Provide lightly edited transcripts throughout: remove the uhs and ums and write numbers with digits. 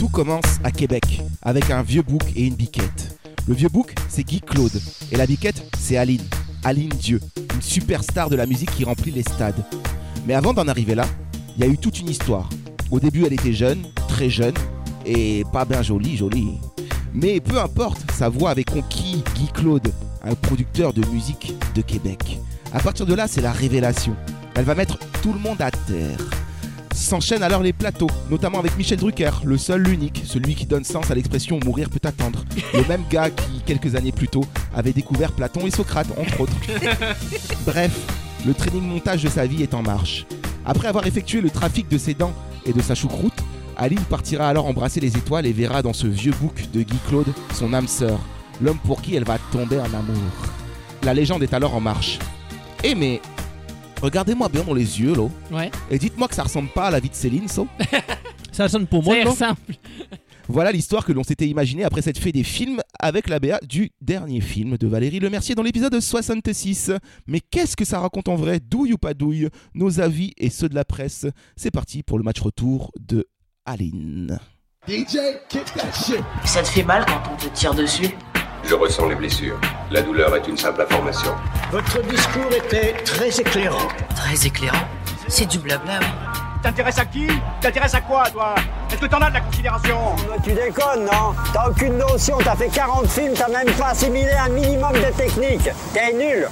Tout commence à Québec, avec un vieux bouc et une biquette. Le vieux bouc, c'est Guy Claude, et la biquette, c'est Aline. Aline Dieu, une superstar de la musique qui remplit les stades. Mais avant d'en arriver là, il y a eu toute une histoire. Au début, elle était jeune, très jeune, et pas bien jolie. Mais peu importe, sa voix avait conquis Guy Claude, un producteur de musique de Québec. À partir de là, c'est la révélation. Elle va mettre tout le monde à terre. S'enchaînent alors les plateaux, notamment avec Michel Drucker, le seul, l'unique, celui qui donne sens à l'expression « mourir peut attendre ». Le même gars qui, quelques années plus tôt, avait découvert Platon et Socrate, entre autres. Bref, le training montage de sa vie est en marche. Après avoir effectué le trafic de ses dents et de sa choucroute, Aline partira alors embrasser les étoiles et verra dans ce vieux bouc de Guy Claude son âme sœur, l'homme pour qui elle va tomber en amour. La légende est alors en marche. Eh mais, regardez-moi bien dans les yeux, là. Ouais. Et dites-moi que ça ressemble pas à la vie de Céline, ça. Ça sonne pour moi, C'est simple. Voilà l'histoire que l'on s'était imaginée après cette fée des films avec la BA du dernier film de Valérie Lemercier dans l'épisode 66. Mais qu'est-ce que ça raconte en vrai, douille ou pas douille? Nos avis et ceux de la presse. C'est parti pour le match retour de Aline. DJ, kick that shit. Ça te fait mal quand on te tire dessus? Je ressens les blessures. La douleur est une simple information. Votre discours était très éclairant. Très éclairant. C'est du blabla, oui. T'intéresses à qui? T'intéresses à quoi, toi? Est-ce que t'en as de la considération? Tu déconnes, non? T'as aucune notion, t'as fait 40 films, t'as même pas assimilé un minimum de technique. T'es nul.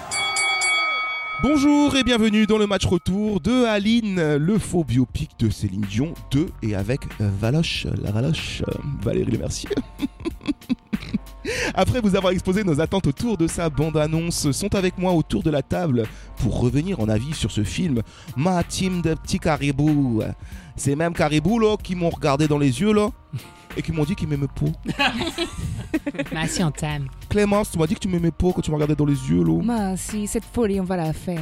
Bonjour et bienvenue dans le match retour de Aline, le faux biopic de Céline Dion, de et avec Valoche, Valérie Lemercier. Après vous avoir exposé nos attentes autour de sa bande-annonce, sont avec moi autour de la table pour revenir en avis sur ce film, ma team de petits caribous. Ces mêmes caribous là qui m'ont regardé dans les yeux là et qui m'ont dit qu'ils m'aimaient pas. Bah si, on t'aime. Clémence, tu m'as dit que tu m'aimais pas quand tu m'as regardé dans les yeux là. Bah si, cette folie, on va la faire.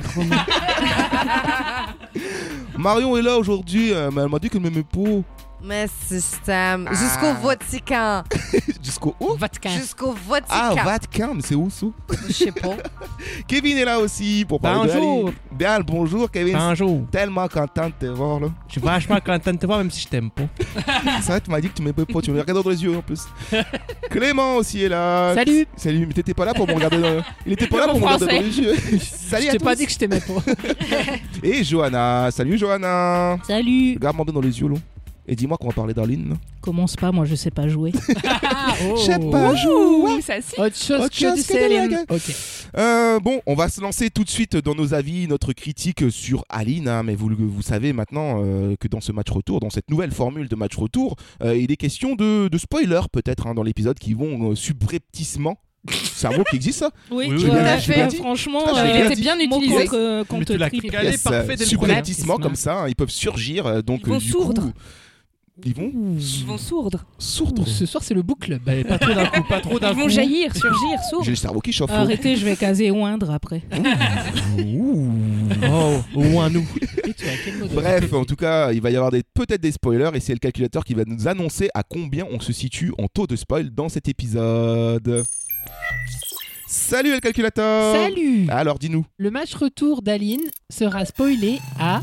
Marion est là aujourd'hui, mais elle m'a dit qu'elle m'aimait pas. Mais système, jusqu'au Vatican. Jusqu'au où? Vatican. Jusqu'au Vatican. Ah, Vatican, mais c'est où ça? Je sais pas. Kevin est là aussi pour parler de Bonjour. Aline. Bien, bonjour Kevin. Bonjour. Tellement content de te voir là. Je suis vachement content de te voir, même si je t'aime pas. C'est vrai, tu m'as dit que tu m'aimais pas, tu me regardais dans les yeux en plus. Clément aussi est là. Salut. Salut, mais t'étais pas là pour me regarder dans... Il était pas là pour me regarder dans les yeux. Salut Je à t'ai tous. pas dit que je t'aimais pas. Et Johanna, salut Johanna. Salut. Regarde-moi bien dans les yeux là. Et dis-moi qu'on va parler d'Aline. Commence pas, moi je sais pas jouer. Je sais pas jouer. Ça si. Autre chose Autre chose que du que de la Céline. gueule. Ok. Bon, on va se lancer tout de suite dans nos avis, notre critique sur Aline. Hein, mais vous savez maintenant que dans ce match retour, dans cette nouvelle formule de match retour, il est question de spoilers peut-être dans l'épisode qui vont subrepticement. C'est un mot qui existe ça? Oui, Oui, tout oui, à oui. fait. J'ai Franchement, Ah, j'ai il bien était dit. bien utilisé Mais contre tu l'as Trip. calé parfait dès le premier. Subrepticement premier. comme ça, hein, ils peuvent surgir. Donc, Ils vont du sourdre. coup, ils vont Ils vont sourdre. sourdre. Ce soir c'est le book club. Bah, pas trop d'un coup, pas trop d'un Ils coup. vont jaillir, surgir, J'ai sourds. le cerveau qui chauffe. Arrêtez, je vais caser oindre après. Ouh. Oh, au moins nous. Et toi, quel mot de- Bref, en tout cas, il va y avoir peut-être des spoilers et c'est le calculateur qui va nous annoncer à combien on se situe en taux de spoil dans cet épisode. Salut le calculateur. Salut. Alors dis-nous. Le match retour d'Aline sera spoilé à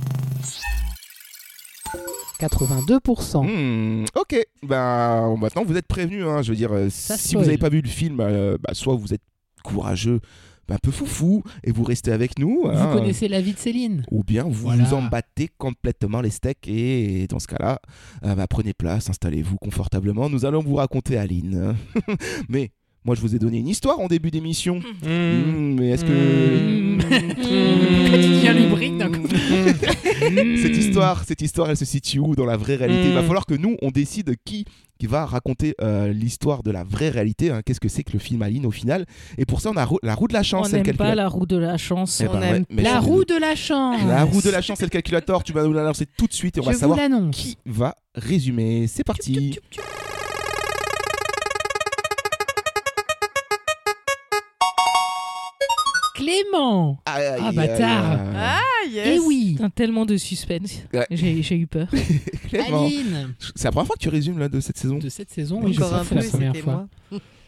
82%. Ok, ben maintenant vous êtes prévenus. Hein, je veux dire, si spoil. vous n'avez pas vu le film, soit vous êtes courageux, un peu foufou, et vous restez avec nous. Vous hein, connaissez la vie de Céline. ou bien vous Voilà. vous en battez complètement les steaks et dans ce cas-là, prenez place, installez-vous confortablement. Nous allons vous raconter Aline. Mais moi je vous ai donné une histoire en début d'émission. Mais est-ce que... Pourquoi tu deviens lubrique d'un coup? cette histoire, elle se situe où dans la vraie réalité? Il va falloir que nous, on décide qui va raconter l'histoire de la vraie réalité. Hein. Qu'est-ce que c'est que le film Aline au final? Et pour ça, on a la roue de la chance. On c'est le n'aime pas calculateur. la roue de la chance. Eh ben On ouais, aime mais la je suis roue de la chance. La roue de la chance, c'est le calculateur. Tu vas nous l'annoncer tout de suite et on Je va vous savoir l'annonce. qui va résumer. C'est parti. Clément. Ah, bâtard. Ah yes. Eh oui. Putain, tellement de suspense. Ouais. J'ai eu peur. Clément. Aline. C'est la première fois que tu résumes là, de cette saison. De cette saison, oui, je Encore sais un que c'est peu, la première c'était fois. moi.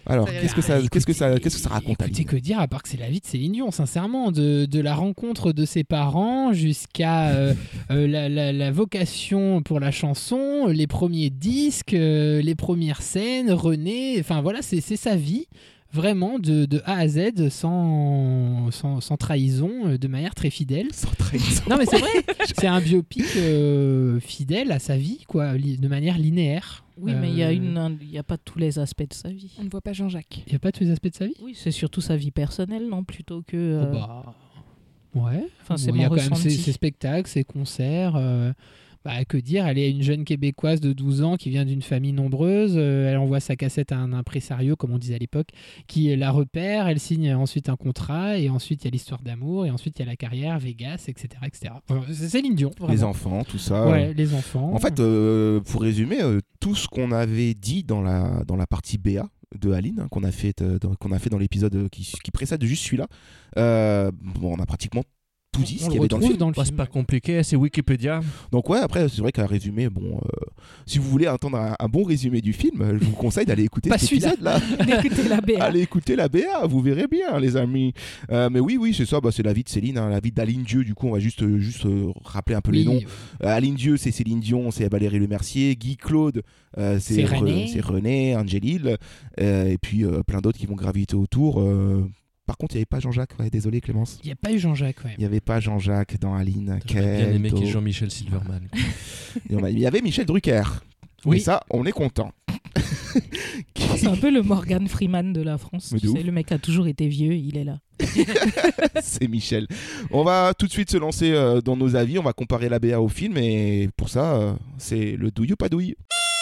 Alors, Ça y est. qu'est-ce que ça raconte, Écoutez, Aline ? que dire à part que c'est la vie de Céline Dion, sincèrement, de la rencontre de ses parents jusqu'à la vocation pour la chanson, les premiers disques, les premières scènes, René, enfin voilà, c'est sa vie. Vraiment de A à Z sans trahison, de manière très fidèle. Sans trahison. Non mais c'est vrai, c'est un biopic fidèle à sa vie, quoi, de manière linéaire. Oui, mais il y a pas tous les aspects de sa vie. On ne voit pas Jean-Jacques. Il n'y a pas tous les aspects de sa vie. Oui, c'est surtout sa vie personnelle, non, plutôt que... Oh bah, ouais. Enfin, c'est Bon, il y a mon quand même ressenti. ses spectacles, ses concerts. Que dire, elle est une jeune Québécoise de 12 ans qui vient d'une famille nombreuse. Elle envoie sa cassette à un impresario, comme on disait à l'époque, qui la repère. Elle signe ensuite un contrat, et ensuite il y a l'histoire d'amour, et ensuite il y a la carrière, Vegas, etc. etc. Enfin, c'est Céline Dion. Vraiment. Les enfants, tout ça. Ouais, les enfants. En fait, pour résumer, tout ce qu'on avait dit dans la partie BA de Aline, qu'on a fait dans l'épisode qui précède juste celui-là, on a pratiquement tout dit, ce on qu'il y le avait dans le retrouve film. dans le Bah, c'est film. pas compliqué, c'est Wikipédia. Donc ouais, après, c'est vrai qu'à résumer, si vous voulez entendre un bon résumé du film, je vous conseille d'aller écouter Pas cet celui-là. épisode-là. D'écouter la BA. Allez écouter la BA, vous verrez bien, les amis. Mais oui, c'est ça, c'est la vie de Céline, la vie d'Aline Dieu. Du coup, on va juste rappeler un peu les noms. Aline Dieu, c'est Céline Dion, c'est Valérie Lemercier. Guy Claude, c'est René, Angélil, et puis plein d'autres qui vont graviter autour. Par contre, il n'y avait pas Jean-Jacques, ouais, désolé Clémence. Il n'y a pas eu Jean-Jacques, ouais. Il n'y avait pas Jean-Jacques dans Aline. J'aurais bien aimé qu'il y ait Jean-Michel Silverman. Il y avait Michel Drucker. Oui. Et ça, on est content. C'est un peu le Morgan Freeman de la France. Mais Tu de sais, le mec a toujours été vieux, il est là. C'est Michel. On va tout de suite se lancer dans nos avis. On va comparer la BA au film. Et pour ça, c'est le douille ou pas douille.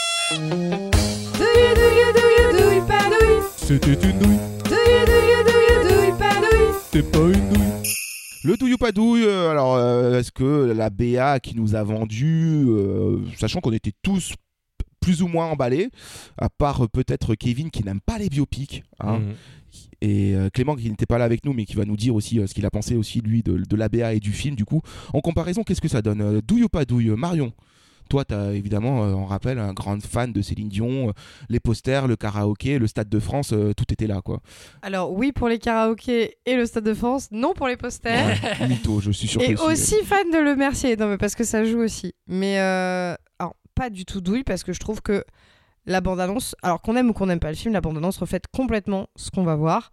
Douille, pas douille. C'était une douille, Douille, pas douille. c'était pas une douille. Le douille ou pas douille, alors est-ce que la BA qui nous a vendu, sachant qu'on était tous plus ou moins emballés, à part peut-être Kevin qui n'aime pas les biopics, hein, et Clément qui n'était pas là avec nous mais qui va nous dire aussi ce qu'il a pensé aussi lui de la BA et du film. Du coup, en comparaison, qu'est-ce que ça donne, douille ou pas douille? Marion, toi, t'as évidemment, on rappelle, un grand fan de Céline Dion, les posters, le karaoké, le Stade de France, tout était là, quoi. Alors oui pour les karaokés et le Stade de France, non pour les posters. Mytho, je suis sûr Et que aussi fan de Le Mercier, non mais parce que ça joue aussi. Mais alors pas du tout douille parce que je trouve que la bande-annonce, alors qu'on aime ou qu'on n'aime pas le film, la bande-annonce reflète complètement ce qu'on va voir.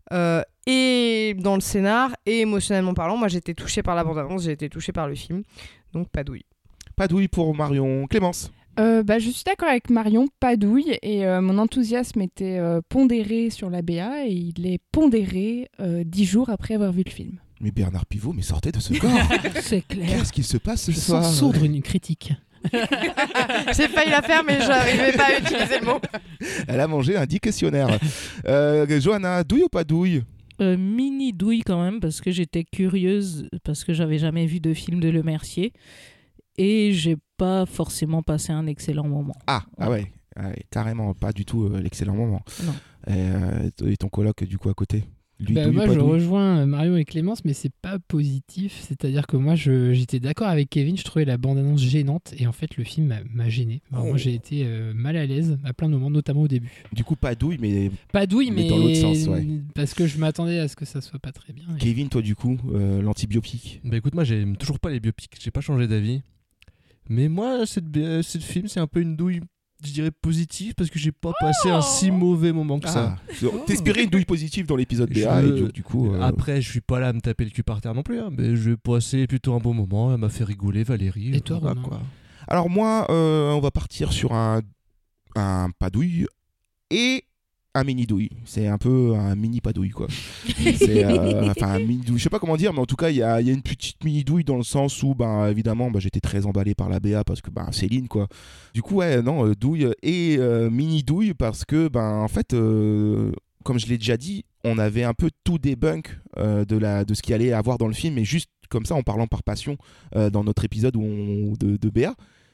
Et dans le scénar et émotionnellement parlant, moi j'ai été touchée par la bande-annonce, j'ai été touchée par le film, donc pas douille. Pas douille pour Marion. Clémence. Je suis d'accord avec Marion, pas douille, et mon enthousiasme était pondéré sur la BA, et il est pondéré 10 jours après avoir vu le film. Mais Bernard Pivot, mais sortez de ce corps. C'est clair. Qu'est-ce qu'il se passe ce Je soir? sens sourdre une critique. J'ai failli la faire mais j'arrivais pas à utiliser le mot. Elle a mangé un dictionnaire. Johanna, douille ou pas douille? Mini douille quand même, parce que j'étais curieuse, parce que j'avais jamais vu de film de Le Mercier. Et j'ai pas forcément passé un excellent moment. Ah ouais, carrément pas du tout l'excellent moment. Non. Et ton coloc du coup à côté, lui, douille Moi ou pas je douille? rejoins Marion et Clémence, mais c'est pas positif. C'est-à-dire que moi j'étais d'accord avec Kevin, je trouvais la bande-annonce gênante, et en fait le film m'a gêné. Alors, moi j'ai été mal à l'aise à plein de moments, notamment au début. Du coup pas douille, mais Pas douille, mais dans l'autre sens, ouais. parce que je m'attendais à ce que ça soit pas très bien. Kevin, toi du coup, l'antibiopique. Bah écoute, moi j'aime toujours pas les biopics, j'ai pas changé d'avis. Mais moi, cette film, c'est un peu une douille, je dirais, positive, parce que j'ai pas passé un si mauvais moment que ça. T'espérais une douille positive dans l'épisode BA, et du coup... Après, je suis pas là à me taper le cul par terre non plus, hein, mais j'ai passé plutôt un bon moment, elle m'a fait rigoler, Valérie. Et toi, Romain? quoi. Alors moi, on va partir sur un pas douille et un mini douille. C'est un peu un mini pas douille, quoi. C'est un mini douille. Je sais pas comment dire, mais en tout cas, il y a une petite mini douille dans le sens où, évidemment, j'étais très emballé par la BA parce que Céline, quoi. Du coup, douille et mini douille parce que, en fait, comme je l'ai déjà dit, on avait un peu tout débunk de ce qu'il allait avoir dans le film, mais juste comme ça, en parlant par passion dans notre épisode de BA.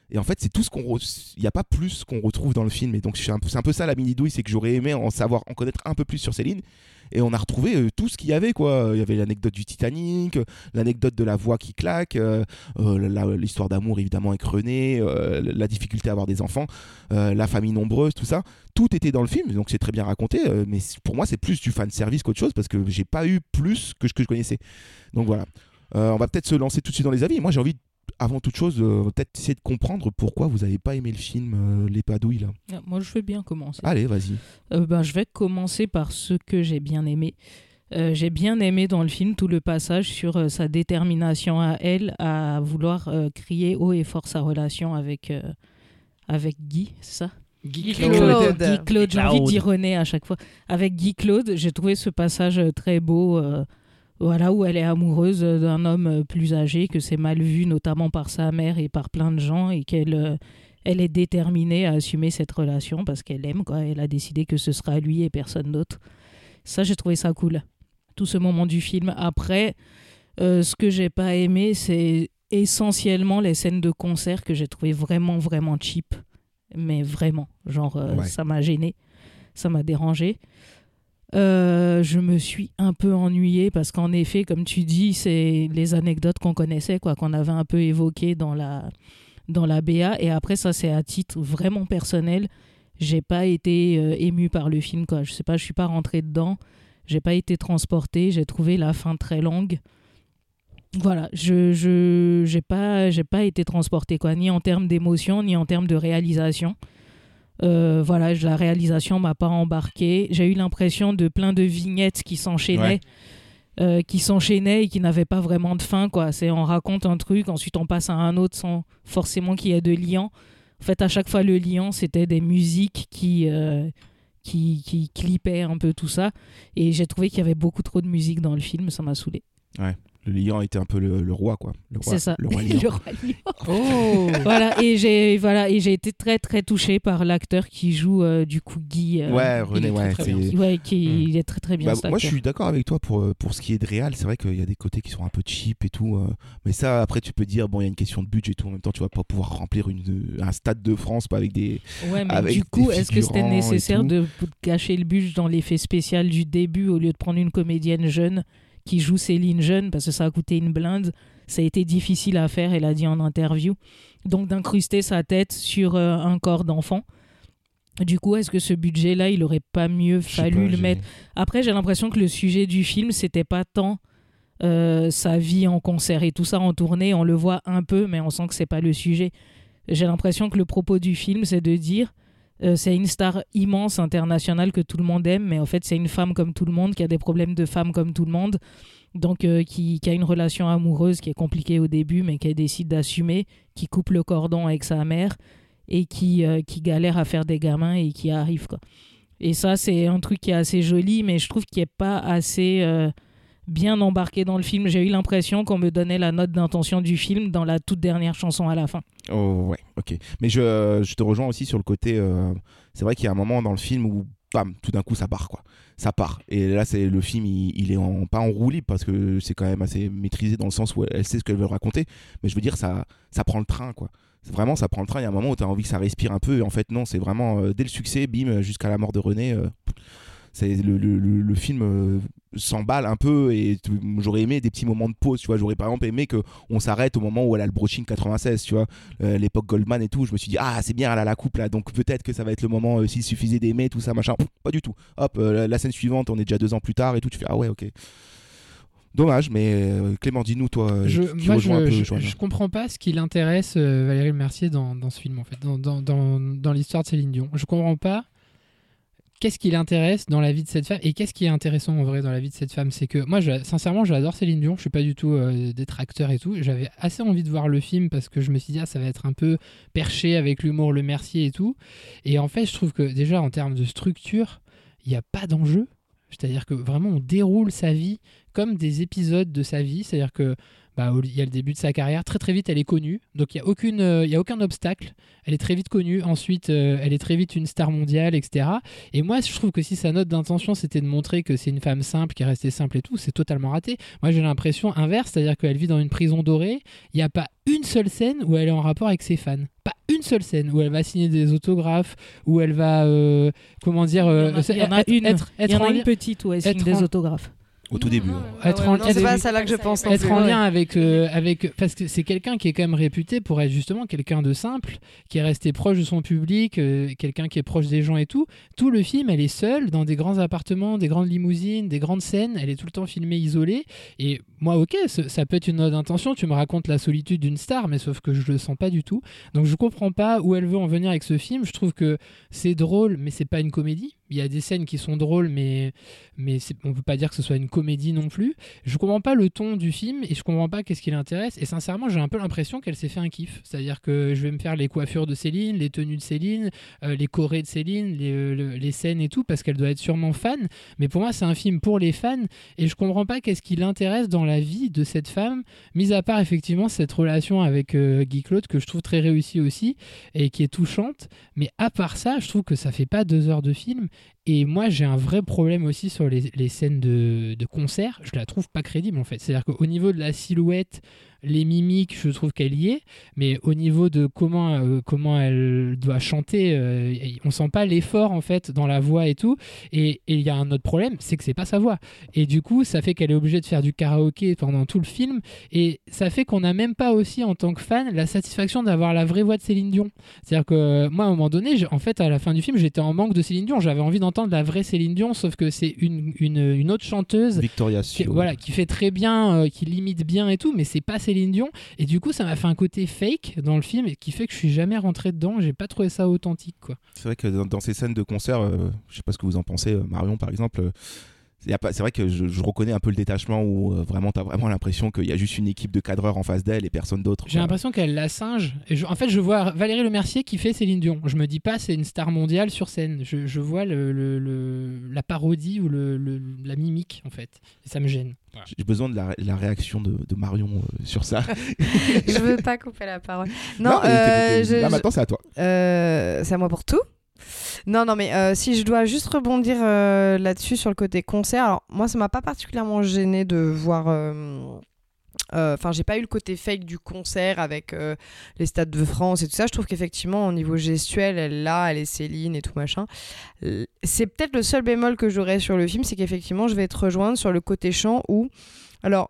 Et en fait, c'est tout ce il n'y a pas plus qu'on retrouve dans le film. Et donc, c'est un peu ça la mini douille, c'est que j'aurais aimé en connaître un peu plus sur Céline. Et on a retrouvé tout ce qu'il y avait, quoi. Il y avait l'anecdote du Titanic, l'anecdote de la voix qui claque, l'histoire d'amour évidemment avec René, la difficulté à avoir des enfants, la famille nombreuse, tout ça. Tout était dans le film, donc c'est très bien raconté. Mais pour moi, c'est plus du fan service qu'autre chose parce que j'ai pas eu plus que ce que je connaissais. Donc voilà. On va peut-être se lancer tout de suite dans les avis. Moi, j'ai envie avant toute chose, peut-être essayer de comprendre pourquoi vous n'avez pas aimé le film Les Padouilles là. Moi, je vais bien commencer. Allez, vas-y. Je vais commencer par ce que j'ai bien aimé. J'ai bien aimé dans le film tout le passage sur sa détermination à elle à vouloir crier haut et fort sa relation avec Guy, c'est ça ? Guy Claude. J'ai envie de dire René à chaque fois. Avec Guy Claude, j'ai trouvé ce passage très beau. Voilà, où elle est amoureuse d'un homme plus âgé, que c'est mal vu notamment par sa mère et par plein de gens, et qu'elle est déterminée à assumer cette relation parce qu'elle aime, quoi. Elle a décidé que ce sera lui et personne d'autre. Ça, j'ai trouvé ça cool, tout ce moment du film. Après, ce que j'ai pas aimé, c'est essentiellement les scènes de concert que j'ai trouvé vraiment, vraiment cheap. Mais vraiment, genre, ça m'a gêné, ça m'a dérangé. Je me suis un peu ennuyée parce qu'en effet, comme tu dis, c'est les anecdotes qu'on connaissait, quoi, qu'on avait un peu évoquées dans la BA. Et après, ça, c'est à titre vraiment personnel. J'ai pas été émue par le film, quoi. Je sais pas, je suis pas rentrée dedans. J'ai pas été transportée. J'ai trouvé la fin très longue. Voilà, j'ai pas été transportée, quoi, ni en termes d'émotion, ni en termes de réalisation. Voilà, la réalisation m'a pas embarqué. J'ai eu l'impression de plein de vignettes qui s'enchaînaient, et qui n'avaient pas vraiment de fin, quoi. C'est on raconte un truc, ensuite on passe à un autre sans forcément qu'il y ait de lien. En fait, à chaque fois le lien, c'était des musiques qui clippaient un peu tout ça, et j'ai trouvé qu'il y avait beaucoup trop de musique dans le film, ça m'a saoulé. Ouais. Le lion était un peu le roi, quoi. C'est ça. Le roi lion. Le roi lion. Oh. Voilà, et j'ai été très très touchée par l'acteur qui joue du coup Guy. René, il est très très bien. Moi, je suis d'accord avec toi pour ce qui est de réal. C'est vrai qu'il y a des côtés qui sont un peu cheap et tout. Mais ça, après, tu peux dire, bon, il y a une question de budget et tout. En même temps, tu vas pas pouvoir remplir un stade de France avec des. Ouais, mais du coup, est-ce que c'était nécessaire de cacher le budget dans l'effet spécial du début au lieu de prendre une comédienne jeune qui joue Céline jeune, parce que ça a coûté une blinde, ça a été difficile à faire, elle a dit en interview, donc d'incruster sa tête sur un corps d'enfant. Du coup, est-ce que ce budget-là, il aurait pas mieux fallu le mettre ? Après, j'ai l'impression que le sujet du film, c'était pas tant sa vie en concert et tout ça en tournée, on le voit un peu, mais on sent que c'est pas le sujet. J'ai l'impression que le propos du film, c'est de dire c'est une star immense internationale que tout le monde aime, mais en fait c'est une femme comme tout le monde, qui a des problèmes de femme comme tout le monde, donc qui a une relation amoureuse qui est compliquée au début mais qui décide d'assumer, qui coupe le cordon avec sa mère et qui galère à faire des gamins et qui arrive, quoi. Et ça, c'est un truc qui est assez joli, mais je trouve qu'il n'est pas assez bien embarqué dans le film. J'ai eu l'impression qu'on me donnait la note d'intention du film dans la toute dernière chanson à la fin. Oh ouais, ok. Mais je te rejoins aussi sur le côté... c'est vrai qu'il y a un moment dans le film où, bam, tout d'un coup, ça part, quoi. Ça part. Et là, le film, il est pas en roue libre, parce que c'est quand même assez maîtrisé dans le sens où elle sait ce qu'elle veut raconter. Mais je veux dire, ça prend le train, quoi. Vraiment, ça prend le train. Il y a un moment où tu as envie que ça respire un peu. Et en fait, non, c'est vraiment dès le succès, bim, jusqu'à la mort de René... c'est le film s'emballe un peu, et j'aurais aimé des petits moments de pause, tu vois. J'aurais par exemple aimé qu'on s'arrête au moment où elle a le brushing 96, tu vois, l'époque Goldman et tout. Je me suis dit, ah, c'est bien, elle a la coupe là, donc peut-être que ça va être le moment, s'il suffisait d'aimer, tout ça, machin. Pas du tout. Hop, la scène suivante, on est déjà 2 ans plus tard et tout. Tu fais, ah ouais, ok. Dommage, mais Clément, dis-nous, toi, je comprends pas ce qui l'intéresse, Valérie Lemercier, dans ce film, en fait, dans l'histoire de Céline Dion. Je comprends pas. Qu'est-ce qui l'intéresse dans la vie de cette femme, et qu'est-ce qui est intéressant en vrai dans la vie de cette femme? C'est que moi, sincèrement, j'adore Céline Dion, je suis pas du tout détracteur et tout. J'avais assez envie de voir le film parce que je me suis dit, ça va être un peu perché avec l'humour Lemercier et tout. Et en fait, je trouve que déjà en termes de structure, il n'y a pas d'enjeu. C'est-à-dire que vraiment, on déroule sa vie comme des épisodes de sa vie. C'est-à-dire que il y a le début de sa carrière, très très vite elle est connue, donc il y a aucun obstacle, elle est très vite connue, ensuite elle est très vite une star mondiale, etc. Et moi je trouve que si sa note d'intention c'était de montrer que c'est une femme simple, qui est restée simple et tout, c'est totalement raté. Moi j'ai l'impression inverse, c'est-à-dire qu'elle vit dans une prison dorée, il n'y a pas une seule scène où elle est en rapport avec ses fans, pas une seule scène où elle va signer des autographes, où elle va il y en a une petite où elle signe des autographes. Au tout début. C'est pas ça là que je pense. Être en lien avec parce que c'est quelqu'un qui est quand même réputé pour être justement quelqu'un de simple, qui est resté proche de son public, quelqu'un qui est proche des gens et tout. Tout le film, elle est seule dans des grands appartements, des grandes limousines, des grandes scènes. Elle est tout le temps filmée isolée. Et moi, ok, ça peut être une note d'intention. Tu me racontes la solitude d'une star, mais sauf que je le sens pas du tout. Donc je comprends pas où elle veut en venir avec ce film. Je trouve que c'est drôle, mais c'est pas une comédie. Il y a des scènes qui sont drôles, mais on peut pas dire que ce soit une comédie non plus. Je comprends pas le ton du film et je comprends pas qu'est-ce qui l'intéresse. Et sincèrement, j'ai un peu l'impression qu'elle s'est fait un kiff. C'est-à-dire que je vais me faire les coiffures de Céline, les tenues de Céline, les chorés de Céline, les scènes et tout, parce qu'elle doit être sûrement fan. Mais pour moi, c'est un film pour les fans et je comprends pas qu'est-ce qui l'intéresse dans la vie de cette femme, mis à part effectivement cette relation avec Guy Claude que je trouve très réussie aussi et qui est touchante. Mais à part ça, je trouve que ça fait pas 2 heures de film. Et moi, j'ai un vrai problème aussi sur les scènes de concert. Je la trouve pas crédible, en fait. C'est-à-dire qu'au niveau de la silhouette, les mimiques, je trouve qu'elle y est. Mais au niveau de comment elle doit chanter, on sent pas l'effort, en fait, dans la voix et tout. Et il y a un autre problème, c'est que c'est pas sa voix. Et du coup, ça fait qu'elle est obligée de faire du karaoké pendant tout le film. Et ça fait qu'on n'a même pas aussi, en tant que fan, la satisfaction d'avoir la vraie voix de Céline Dion. C'est-à-dire que moi, à un moment donné, en fait, à la fin du film, j'étais en manque de Céline Dion. J'avais envie d'entendre la vraie Céline Dion, sauf que c'est une autre chanteuse Victoria qui fait très bien, qui limite bien et tout, mais c'est pas Céline Dion. Et du coup, ça m'a fait un côté fake dans le film et qui fait que je suis jamais rentré dedans. J'ai pas trouvé ça authentique, quoi. C'est vrai que dans ces scènes de concert, je sais pas ce que vous en pensez, Marion par exemple. C'est vrai que je reconnais un peu le détachement où vraiment t'as vraiment l'impression qu'il y a juste une équipe de cadreurs en face d'elle et personne d'autre. J'ai l'impression qu'elle la singe. Et en fait, je vois Valérie Lemercier qui fait Céline Dion. Je me dis pas c'est une star mondiale sur scène. Je vois la parodie ou la mimique en fait. Et ça me gêne. Voilà. J'ai besoin de la réaction de Marion sur ça. Je veux pas couper la parole. Non, là maintenant c'est à toi. C'est à moi pour tout. Non, mais si je dois juste rebondir là-dessus sur le côté concert, alors moi ça m'a pas particulièrement gêné de voir. Enfin, j'ai pas eu le côté fake du concert avec les Stades de France et tout ça. Je trouve qu'effectivement, au niveau gestuel, elle est Céline et tout machin. C'est peut-être le seul bémol que j'aurais sur le film, c'est qu'effectivement, je vais te rejoindre sur le côté chant où. Alors.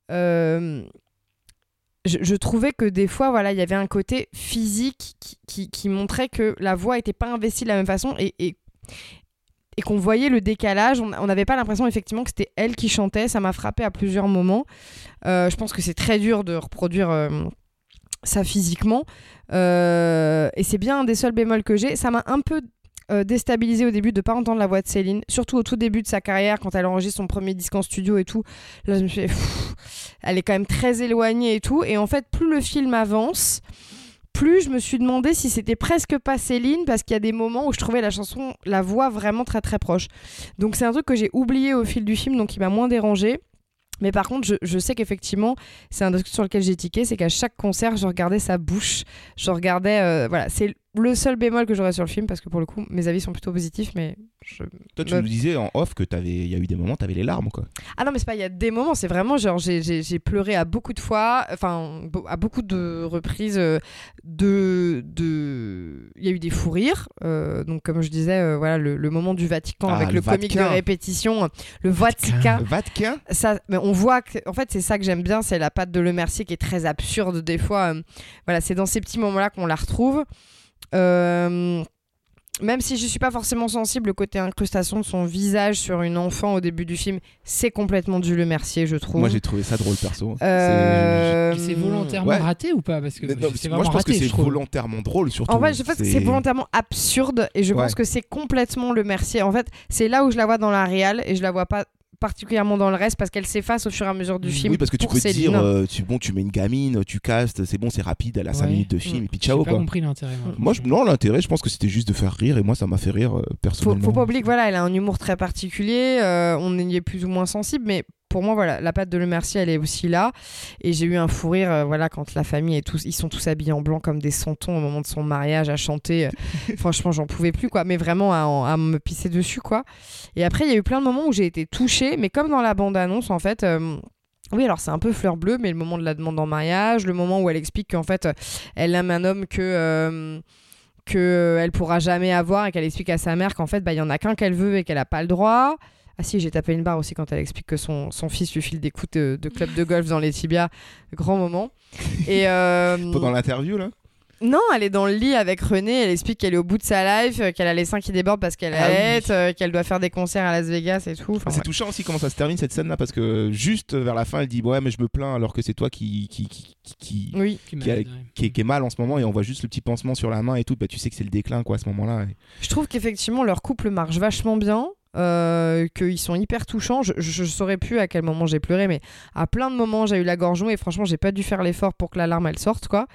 Je trouvais que des fois, voilà, il y avait un côté physique qui montrait que la voix n'était pas investie de la même façon et qu'on voyait le décalage. On n'avait pas l'impression effectivement que c'était elle qui chantait. Ça m'a frappé à plusieurs moments. Je pense que c'est très dur de reproduire ça physiquement. Et c'est bien un des seuls bémols que j'ai. Ça m'a un peu déstabilisée au début de pas entendre la voix de Céline, surtout au tout début de sa carrière quand elle enregistre son premier disque en studio et tout. Là je me suis fait elle est quand même très éloignée et tout, et en fait plus le film avance, plus je me suis demandé si c'était presque pas Céline, parce qu'il y a des moments où je trouvais la voix vraiment très très proche. Donc c'est un truc que j'ai oublié au fil du film, donc il m'a moins dérangé. Mais par contre, je sais qu'effectivement, c'est un truc sur lequel j'ai tiqué, c'est qu'à chaque concert, je regardais sa bouche. Je regardais... voilà, c'est le seul bémol que j'aurais sur le film, parce que pour le coup, mes avis sont plutôt positifs, mais... Toi, tu nous disais en off qu'il y a eu des moments, t'avais les larmes, quoi. Ah non, mais c'est pas il y a des moments, c'est vraiment genre, j'ai pleuré à beaucoup de fois, enfin, à beaucoup de reprises. Il y a eu des fous rires, donc comme je disais, voilà, le moment du Vatican avec le comique de répétition, le Vatican. Ça, mais on voit que, en fait, c'est ça que j'aime bien, c'est la patte de Lemercier qui est très absurde des fois. Voilà, c'est dans ces petits moments-là qu'on la retrouve. Même si je suis pas forcément sensible au côté incrustation de son visage sur une enfant au début du film, c'est complètement du Lemercier, je trouve. Moi j'ai trouvé ça drôle perso. C'est volontairement raté ou pas, parce que non, moi je pense que c'est volontairement drôle surtout. En fait, je pense que c'est volontairement absurde et je pense que c'est complètement Lemercier. En fait, c'est là où je la vois dans la réal et je la vois pas particulièrement dans le reste parce qu'elle s'efface au fur et à mesure du film. Oui, parce que tu peux te dire tu mets une gamine, tu castes, c'est bon, c'est rapide, elle a 5 minutes de film et puis ciao, j'ai quoi. pas compris l'intérêt. L'intérêt, je pense que c'était juste de faire rire et moi ça m'a fait rire personnellement. Faut pas oublier que voilà, elle a un humour très particulier, on y est plus ou moins sensible, mais pour moi, voilà, la patte de Lemercier, elle est aussi là. Et j'ai eu un fou rire, voilà, quand la famille ils sont tous habillés en blanc comme des santons au moment de son mariage à chanter. Franchement, j'en pouvais plus, quoi. Mais vraiment à me pisser dessus, quoi. Et après, il y a eu plein de moments où j'ai été touchée, mais comme dans la bande-annonce, en fait. Oui, alors c'est un peu fleur bleue, mais le moment de la demande en mariage, le moment où elle explique qu'en fait, elle aime un homme que elle pourra jamais avoir et qu'elle explique à sa mère qu'en fait, il y en a qu'un qu'elle veut et qu'elle a pas le droit. Ah si, j'ai tapé une barre aussi quand elle explique que son fils lui file des coups de club de golf dans les tibias. Grand moment. Et pendant l'interview, là non, elle est dans le lit avec René, elle explique qu'elle est au bout de sa life, qu'elle a les seins qui débordent parce qu'elle allait, qu'elle doit faire des concerts à Las Vegas et tout. C'est touchant aussi comment ça se termine cette scène-là, parce que juste vers la fin, elle dit ouais mais je me plains alors que c'est toi qui est mal en ce moment, et on voit juste le petit pansement sur la main et tout, tu sais que c'est le déclin quoi à ce moment-là. Je trouve qu'effectivement leur couple marche vachement bien. Qu'ils sont hyper touchants. Je saurais plus à quel moment j'ai pleuré, mais à plein de moments j'ai eu la gorge nouée et franchement j'ai pas dû faire l'effort pour que la larme elle sorte quoi.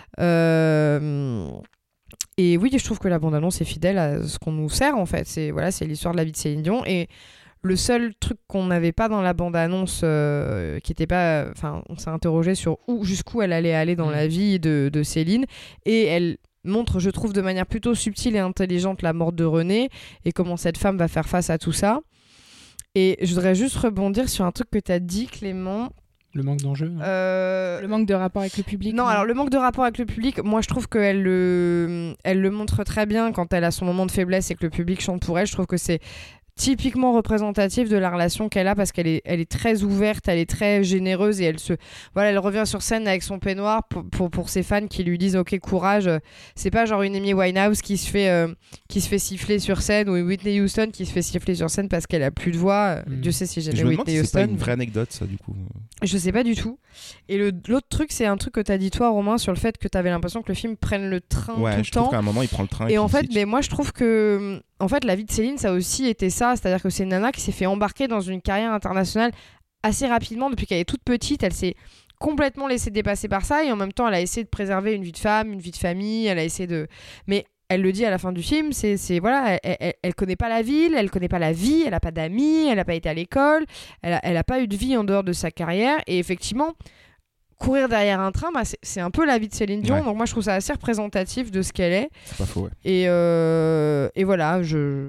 Et oui, je trouve que la bande-annonce est fidèle à ce qu'on nous sert en fait. C'est l'histoire de la vie de Céline Dion, et le seul truc qu'on n'avait pas dans la bande-annonce, qui était pas, enfin on s'est interrogé sur jusqu'où elle allait aller dans la vie de Céline, et elle montre, je trouve, de manière plutôt subtile et intelligente la mort de René et comment cette femme va faire face à tout ça. Et je voudrais juste rebondir sur un truc que tu as dit, Clément. Le manque d'enjeu. Le manque de rapport avec le public. Non, alors le manque de rapport avec le public, moi je trouve qu'elle le montre très bien quand elle a son moment de faiblesse et que le public chante pour elle. Je trouve que c'est typiquement représentatif de la relation qu'elle a, parce qu'elle est très ouverte, elle est très généreuse, et elle revient sur scène avec son peignoir pour ses fans qui lui disent ok courage. C'est pas genre une Amy Winehouse qui se fait siffler sur scène, ou une Whitney Houston qui se fait siffler sur scène parce qu'elle a plus de voix. Dieu sait si j'aimais Whitney Houston. C'est pas une vraie anecdote ça du coup. Je sais pas du tout. Et l'autre truc, c'est un truc que t'as dit toi Romain, sur le fait que t'avais l'impression que le film prenne le train tout le temps. Je trouve qu'à un moment il prend le train. Et en fait, mais moi je trouve que la vie de Céline, ça a aussi été ça. C'est-à-dire que c'est une nana qui s'est fait embarquer dans une carrière internationale assez rapidement. Depuis qu'elle est toute petite, elle s'est complètement laissée dépasser par ça. Et en même temps, elle a essayé de préserver une vie de femme, une vie de famille. Elle a essayé de... Mais elle le dit à la fin du film, elle connaît pas la ville, elle connaît pas la vie, elle a pas d'amis, elle a pas été à l'école, elle a pas eu de vie en dehors de sa carrière. Et effectivement, courir derrière un train, c'est un peu la vie de Céline Dion. Ouais. Donc moi, je trouve ça assez représentatif de ce qu'elle est. C'est pas faux, ouais. Et voilà,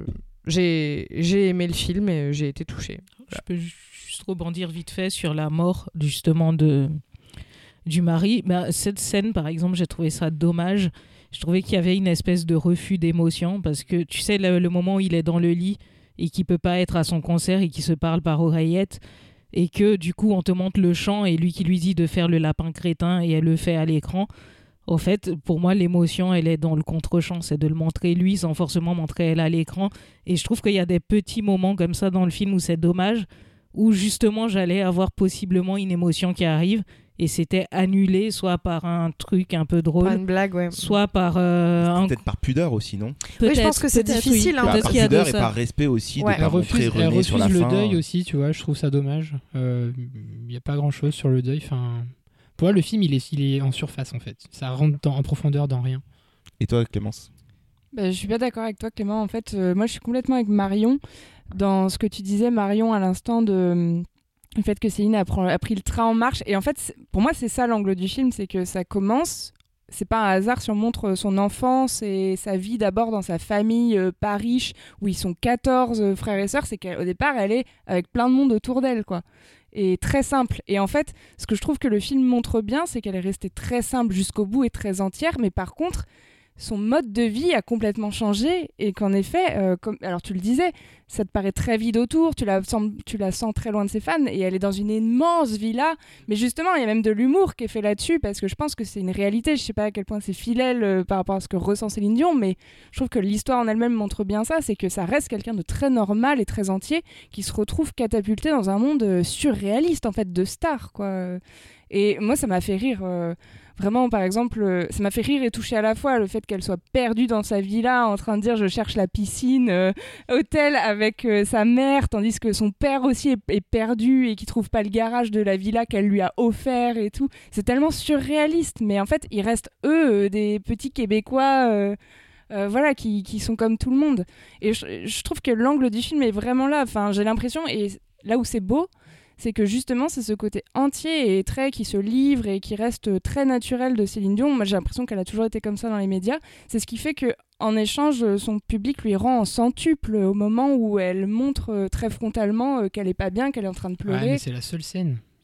j'ai aimé le film et j'ai été touchée. Je peux juste rebondir vite fait sur la mort justement du mari. Cette scène, par exemple, j'ai trouvé ça dommage. Je trouvais qu'il y avait une espèce de refus d'émotion, parce que tu sais, le moment où il est dans le lit et qu'il peut pas être à son concert et qu'il se parle par oreillette, et que du coup on te montre le chant et lui qui lui dit de faire le lapin crétin et elle le fait à l'écran. En fait, pour moi, l'émotion, elle est dans le contre-champ, c'est de le montrer lui sans forcément montrer elle à l'écran. Et je trouve qu'il y a des petits moments comme ça dans le film où c'est dommage, où justement j'allais avoir possiblement une émotion qui arrive et c'était annulé soit par un truc un peu drôle, par une blague, ouais, soit par peut-être par pudeur aussi, non? Oui, je pense que c'est difficile, oui. Par pudeur et par respect aussi, ouais. De pas montrer René sur la fin. Elle refuse le deuil aussi, tu vois, je trouve ça dommage. Il y a pas grand chose sur le deuil, enfin pour moi le film il est en surface en fait, ça rentre en profondeur dans rien. Et toi Clémence? Je suis pas d'accord avec toi Clément, en fait moi je suis complètement avec Marion dans ce que tu disais, Marion, à l'instant de le fait que Céline a pris le train en marche. Et en fait, pour moi, c'est ça l'angle du film, c'est que ça commence, c'est pas un hasard si on montre son enfance et sa vie d'abord dans sa famille pas riche, où ils sont 14 frères et sœurs, c'est qu'au départ, elle est avec plein de monde autour d'elle, quoi. Et très simple. Et en fait, ce que je trouve que le film montre bien, c'est qu'elle est restée très simple jusqu'au bout et très entière, mais par contre, son mode de vie a complètement changé et qu'en effet, alors tu le disais, ça te paraît très vide autour, tu la sens très loin de ses fans et elle est dans une immense villa. Mais justement, il y a même de l'humour qui est fait là-dessus parce que je pense que c'est une réalité. Je sais pas à quel point c'est fidèle par rapport à ce que ressent Céline Dion, mais je trouve que l'histoire en elle-même montre bien ça, c'est que ça reste quelqu'un de très normal et très entier qui se retrouve catapulté dans un monde surréaliste en fait, de stars, quoi. Et moi, ça m'a fait rire. Vraiment, par exemple, ça m'a fait rire et toucher à la fois le fait qu'elle soit perdue dans sa villa en train de dire je cherche la piscine, hôtel avec sa mère, tandis que son père aussi est perdu et qui trouve pas le garage de la villa qu'elle lui a offert et tout. C'est tellement surréaliste, mais en fait, il reste des petits Québécois voilà, qui sont comme tout le monde. Et je trouve que l'angle du film est vraiment là. Enfin, j'ai l'impression, et là où c'est beau, c'est que justement, c'est ce côté entier et très qui se livre et qui reste très naturel de Céline Dion. Moi, j'ai l'impression qu'elle a toujours été comme ça dans les médias. C'est ce qui fait qu'en échange, son public lui rend en centuple au moment où elle montre très frontalement qu'elle est pas bien, qu'elle est en train de pleurer. Ouais, mais c'est la seule scène.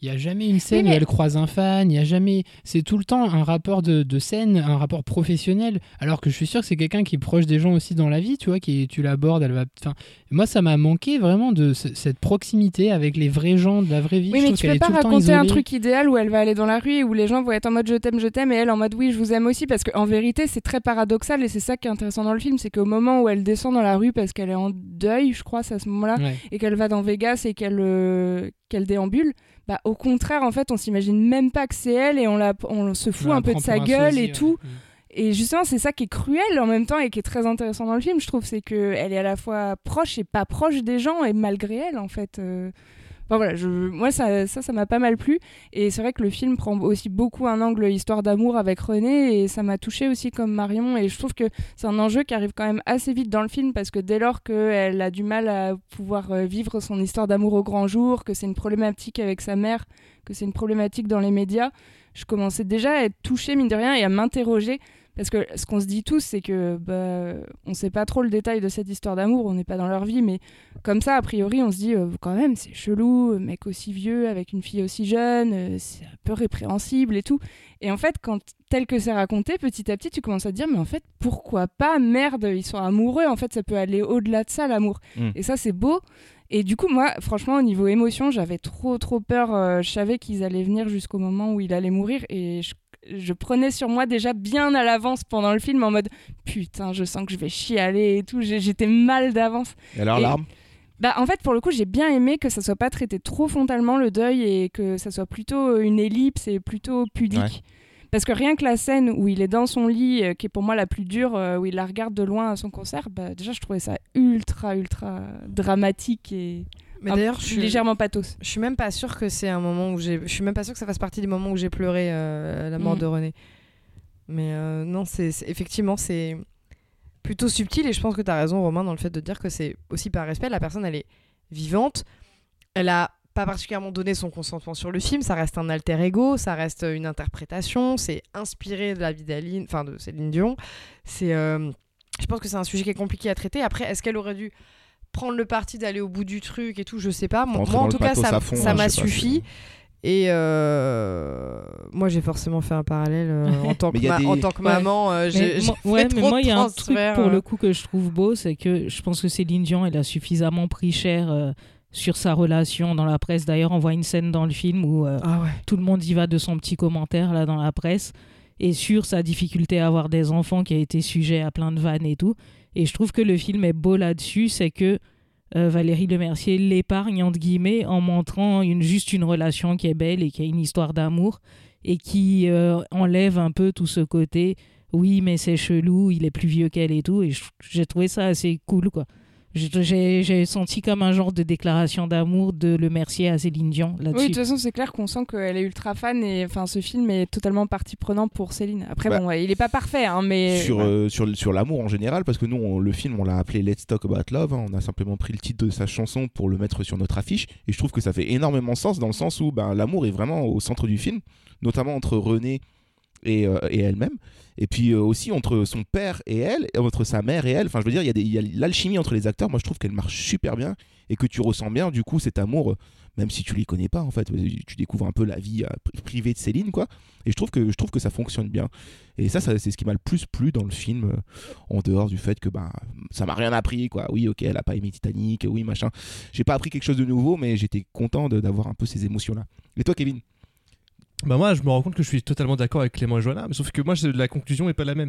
Il n'y a jamais une scène où elle croise un fan, il y a jamais... C'est tout le temps un rapport de scène, un rapport professionnel, alors que je suis sûr que c'est quelqu'un qui est proche des gens aussi dans la vie, tu vois, tu l'abordes, elle va... Enfin, moi, ça m'a manqué vraiment de cette proximité avec les vrais gens de la vraie vie. Oui, je mais trouve tu qu'elle peux est pas tout le temps raconter un isolée. truc idéal où elle va aller dans la rue et où les gens vont être en mode je t'aime, et elle en mode oui, je vous aime aussi, parce qu'en vérité, c'est très paradoxal et c'est ça qui est intéressant dans le film, c'est qu'au moment où elle descend dans la rue parce qu'elle est en deuil, je crois, c'est à ce moment-là, et qu'elle va dans Vegas et qu'elle déambule, bah, au contraire, en fait, on s'imagine même pas que c'est elle et on se fout un peu de sa gueule et tout. Et justement, c'est ça qui est cruel en même temps et qui est très intéressant dans le film, je trouve, c'est qu'elle est à la fois proche et pas proche des gens, et malgré elle, en fait. Enfin, voilà, moi, ça m'a pas mal plu. Et c'est vrai que le film prend aussi beaucoup un angle histoire d'amour avec René, et ça m'a touchée aussi comme Marion. Et je trouve que c'est un enjeu qui arrive quand même assez vite dans le film, parce que dès lors qu'elle a du mal à pouvoir vivre son histoire d'amour au grand jour, que c'est une problématique avec sa mère, que c'est une problématique dans les médias, je commençais déjà à être touchée, mine de rien, et à m'interroger. Parce que ce qu'on se dit tous, c'est que on sait pas trop le détail de cette histoire d'amour, on n'est pas dans leur vie, mais comme ça, a priori, on se dit quand même, c'est chelou, mec aussi vieux avec une fille aussi jeune, c'est un peu répréhensible et tout. Et en fait, tel que c'est raconté, petit à petit, tu commences à te dire, mais en fait, pourquoi pas, merde, ils sont amoureux, en fait, ça peut aller au-delà de ça, l'amour. Et ça, c'est beau. Et du coup, moi, franchement, au niveau émotion, j'avais trop peur. Je savais qu'ils allaient venir jusqu'au moment où il allait mourir, et je prenais sur moi déjà bien à l'avance pendant le film en mode putain, je sens que je vais chialer et tout, j'étais mal d'avance. Et alors, larmes en fait, pour le coup, j'ai bien aimé que ça soit pas traité trop frontalement, le deuil, et que ça soit plutôt une ellipse et plutôt pudique. Ouais. Parce que rien que la scène où il est dans son lit, qui est pour moi la plus dure, où il la regarde de loin à son concert, déjà je trouvais ça ultra dramatique et d'ailleurs, je suis légèrement pathos. Je suis même pas sûre que c'est un moment où je suis même pas sûre que ça fasse partie des moments où j'ai pleuré la mort de René. Mais non, effectivement, c'est plutôt subtil, et je pense que tu as raison, Romain, dans le fait de dire que c'est aussi par respect. La personne, elle est vivante, elle a pas particulièrement donné son consentement sur le film, ça reste un alter ego, ça reste une interprétation, c'est inspiré de la vie de Céline Dion. Je pense que c'est un sujet qui est compliqué à traiter. Après, est-ce qu'elle aurait dû prendre le parti d'aller au bout du truc et tout, je sais pas. Moi, en tout cas, ça m'a suffi. Et moi, j'ai forcément fait un parallèle en tant que maman. J'ai fait trop moi, il y a un truc transferts. pour le coup que je trouve beau, c'est que je pense que Céline Dion, elle a suffisamment pris cher sur sa relation dans la presse. D'ailleurs, on voit une scène dans le film où tout le monde y va de son petit commentaire là dans la presse, et sur sa difficulté à avoir des enfants, qui a été sujet à plein de vannes et tout. Et je trouve que le film est beau là-dessus, c'est que Valérie Lemercier l'épargne entre guillemets en montrant juste une relation qui est belle et qui a une histoire d'amour, et qui enlève un peu tout ce côté oui mais c'est chelou, il est plus vieux qu'elle et tout, et j'ai trouvé ça assez cool quoi. J'ai senti comme un genre de déclaration d'amour de Lemercier à Céline Dion là-dessus. Oui, de toute façon, c'est clair qu'on sent qu'elle est ultra fan, et enfin, ce film est totalement partie prenante pour Céline. Après, il est pas parfait, hein, mais... Sur l'amour en général, parce que nous, le film, on l'a appelé Let's Talk About Love, hein, on a simplement pris le titre de sa chanson pour le mettre sur notre affiche, et je trouve que ça fait énormément sens, dans le sens où l'amour est vraiment au centre du film, notamment entre René et elle-même, et puis aussi entre son père et elle, et entre sa mère et elle. Enfin, je veux dire, il y a l'alchimie entre les acteurs. Moi, je trouve qu'elle marche super bien, et que tu ressens bien du coup cet amour, même si tu les connais pas en fait. Tu découvres un peu la vie privée de Céline, quoi. Et je trouve que ça fonctionne bien. Et ça c'est ce qui m'a le plus plu dans le film, en dehors du fait que ça m'a rien appris, quoi. Oui, ok, elle a pas aimé Titanic, oui, machin. J'ai pas appris quelque chose de nouveau, mais j'étais content d'avoir un peu ces émotions-là. Et toi, Kevin? Moi, je me rends compte que je suis totalement d'accord avec Clément et Johanna, mais sauf que moi, la conclusion n'est pas la même.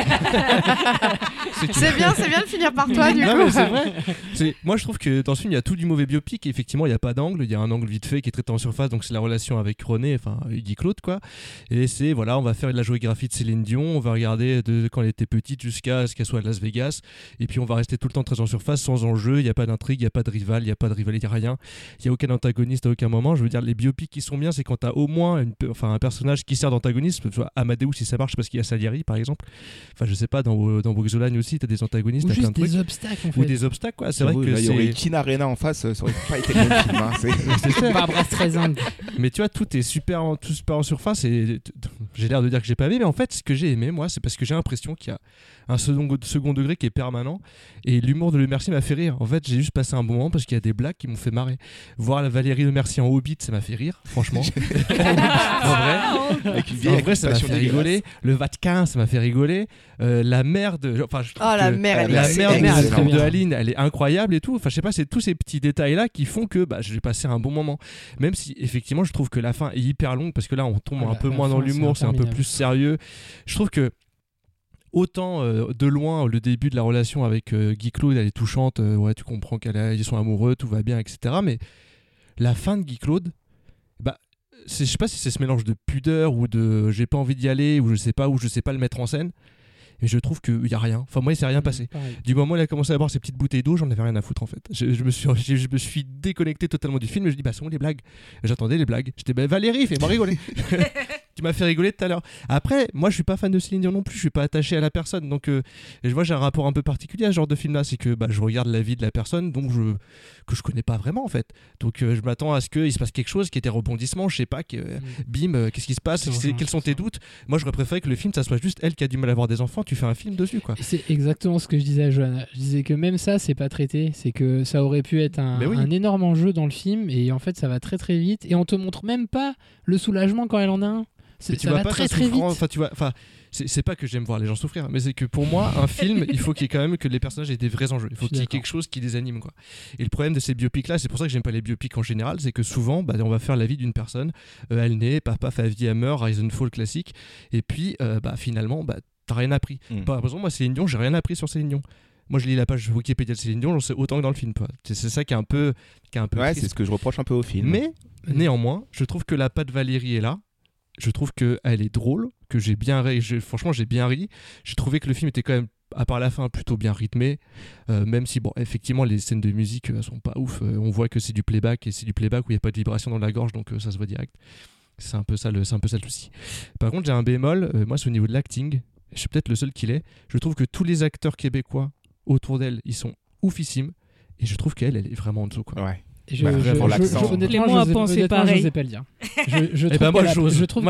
C'est bien de finir par toi, du coup. Mais c'est vrai. Moi, je trouve que dans ce film, il y a tout du mauvais biopic, et effectivement, il n'y a pas d'angle. Il y a un angle vite fait qui est traité en surface, donc c'est la relation avec René, enfin, Guy Claude, quoi. Et c'est, on va faire de la géographie de Céline Dion, on va regarder de quand elle était petite jusqu'à ce qu'elle soit à Las Vegas, et puis on va rester tout le temps très en surface, sans enjeu. Il n'y a pas d'intrigue, il n'y a pas de rival, il n'y a pas de rivalité, rien. Il n'y a aucun antagoniste à aucun moment. Je veux dire, les biopics qui sont bien, c'est quand tu as au moins un personnage qui sert d'antagoniste. Tu vois, Amadeus, si ça marche parce qu'il y a Salieri par exemple. Enfin, je sais pas, dans Boxoline aussi, t'as des antagonistes, ou t'as plein juste de trucs. des obstacles en fait. Ou des obstacles, quoi. C'est vrai que il y aurait Kin Arena en face, ça aurait pas été le même film. Hein. C'est ça. Barbara Streisand. Mais tu vois, tout est super en surface et j'ai l'air de dire que j'ai pas aimé, mais en fait, ce que j'ai aimé, moi, c'est parce que j'ai l'impression qu'il y a un second degré qui est permanent et l'humour de Le Mercier m'a fait rire. En fait, j'ai juste passé un bon moment parce qu'il y a des blagues qui m'ont fait marrer. Voir la Valérie Le Mercier en Hobbit, ça m'a fait rire, franchement. En vrai, ça m'a fait rigoler. Le Vatican, ça m'a fait rigoler. La mère de, enfin, je trouve la que mère, de Aline, elle est incroyable et tout. Enfin, je sais pas, c'est tous ces petits détails là qui font que je vais passer un bon moment. Même si effectivement, je trouve que la fin est hyper longue parce que là, on tombe un peu moins dans l'humour, c'est un peu plus sérieux. Je trouve que autant de loin le début de la relation avec Guy Claude, elle est touchante, ouais, tu comprends qu'ils sont amoureux, tout va bien, etc. Mais la fin de Guy Claude, je sais pas si c'est ce mélange de pudeur ou de j'ai pas envie d'y aller ou je sais pas le mettre en scène. Et je trouve qu'il y a rien. Enfin, moi, il s'est rien passé. Pareil. Du moment où il a commencé à boire ses petites bouteilles d'eau, j'en avais rien à foutre en fait. Je me suis déconnecté totalement du film et je dis c'est bon les blagues. Et j'attendais les blagues. J'étais Valérie, fais-moi rigoler. Tu m'as fait rigoler tout à l'heure. Après, moi, je suis pas fan de Céline Dion non plus. Je suis pas attaché à la personne. Donc, moi, j'ai un rapport un peu particulier à ce genre de film-là. C'est que je regarde la vie de la personne, donc que je connais pas vraiment en fait. Donc, je m'attends à ce qu'il se passe quelque chose, qu'il y ait des rebondissements. Je sais pas, bim, qu'est-ce qui se passe, quels sont tes doutes. Moi, j'aurais préféré que le film, ça soit juste elle qui a du mal à avoir des enfants. Tu fais un film dessus, quoi. C'est exactement ce que je disais à Johanna. Je disais que même ça, c'est pas traité. C'est que ça aurait pu être un énorme enjeu dans le film et en fait, ça va très très vite et on te montre même pas le soulagement quand elle en a un. Ça va très très vite. C'est pas que j'aime voir les gens souffrir, mais c'est que pour moi, un film, il faut qu'il y ait quand même que les personnages aient des vrais enjeux. Il faut qu'il y ait quelque chose qui les anime, quoi. Et le problème de ces biopics-là, c'est pour ça que j'aime pas les biopics en général, c'est que souvent, on va faire la vie d'une personne. Elle naît, paf, elle vit, elle meurt, Rise and Fall classique. Et puis, finalement, t'as rien appris. Par exemple, moi, Céline Dion, j'ai rien appris sur Céline Dion. Moi, je lis la page Wikipédia de Céline Dion, j'en sais autant que dans le film. C'est ça qui est un peu ouais, triste. c'est ce que je reproche un peu au film. Mais néanmoins, je trouve que la patte Valérie est là. Je trouve qu'elle est drôle, que j'ai bien ri. Franchement, j'ai bien ri. J'ai trouvé que le film était quand même, à part la fin, plutôt bien rythmé. Même si, effectivement, les scènes de musique sont pas ouf. On voit que c'est du playback et c'est du playback où il n'y a pas de vibration dans la gorge, donc ça se voit direct. C'est un peu ça le souci. Par contre, j'ai un bémol. Moi, c'est au niveau de l'acting. Je suis peut-être le seul qui l'est. Je trouve que tous les acteurs québécois autour d'elle, ils sont oufissimes. Et je trouve qu'elle est vraiment en dessous, quoi. Ouais. Clément a pensé pareil. Je n'osais pas le dire. Je trouve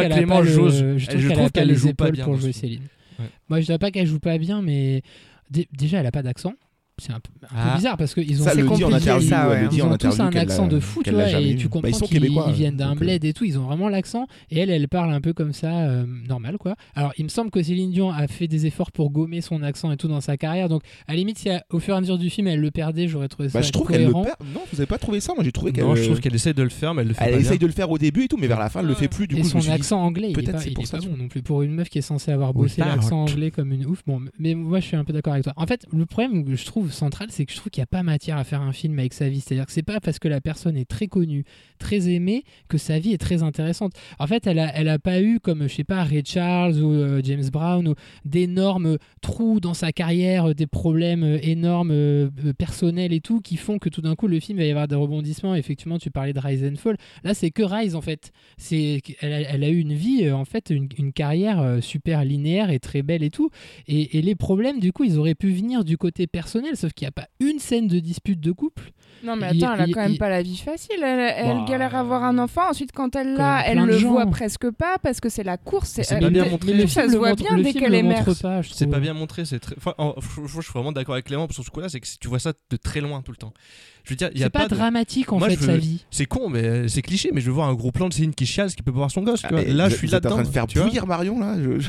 qu'elle les joue pas épaules bien pour jouer Céline. Ouais. Moi, je dirais pas qu'elle joue pas bien, mais déjà, elle a pas d'accent. C'est un peu bizarre parce qu'ils ont ça, le dit en interview, ils ont tous un accent de fou, tu vois, et tu comprends qu'ils viennent d'un donc, bled et tout, ils ont vraiment l'accent, et elle parle un peu comme ça, normal quoi. Alors il me semble que Céline Dion a fait des efforts pour gommer son accent et tout dans sa carrière, donc à la limite si au fur et à mesure du film elle le perdait, j'aurais trouvé ça je trouve cohérent. qu'elle le perd. Non, vous avez pas trouvé ça? Moi j'ai trouvé qu'elle. Non, je trouve qu'elle essaie de le faire, mais elle le fait pas bien. Elle essaye de le faire au début et tout, mais vers la fin elle le fait plus. Du et coup, son accent anglais, il est pas bon non plus pour une meuf qui est censée avoir bossé l'accent anglais comme une ouf. Bon, mais moi je suis un peu d'accord avec toi. En fait, le problème que je trouve central, c'est que je trouve qu'il n'y a pas matière à faire un film avec sa vie. C'est-à-dire que c'est pas parce que la personne est très connue, très aimée, que sa vie est très intéressante. En fait, elle a pas eu, comme, je sais pas, Ray Charles ou James Brown, ou d'énormes trous dans sa carrière, des problèmes énormes personnels et tout, qui font que tout d'un coup, le film va y avoir des rebondissements. Effectivement, tu parlais de Rise and Fall. Là, c'est que Rise, en fait. Elle a eu une vie, en fait, une carrière super linéaire et très belle et tout. Et les problèmes, du coup, ils auraient pu venir du côté personnel, sauf qu'il n'y a pas une scène de dispute de couple. Non mais attends, elle a quand même pas la vie facile. Elle galère à avoir un enfant. Ensuite, quand elle l'a, elle le voit presque pas parce que c'est la course. C'est pas bien montré. Mais ça se voit bien dès qu'elle est mère. C'est pas bien montré. Je suis vraiment d'accord avec Clément sur ce coup-là. C'est que tu vois ça de très loin tout le temps. Je veux dire, c'est pas dramatique en fait sa vie. C'est con, mais c'est cliché. Mais je veux voir un gros plan de Céline qui chiale, qui peut pas voir son gosse. Là, je suis là-dedans. T'es en train de faire bouillir Marion là. Non,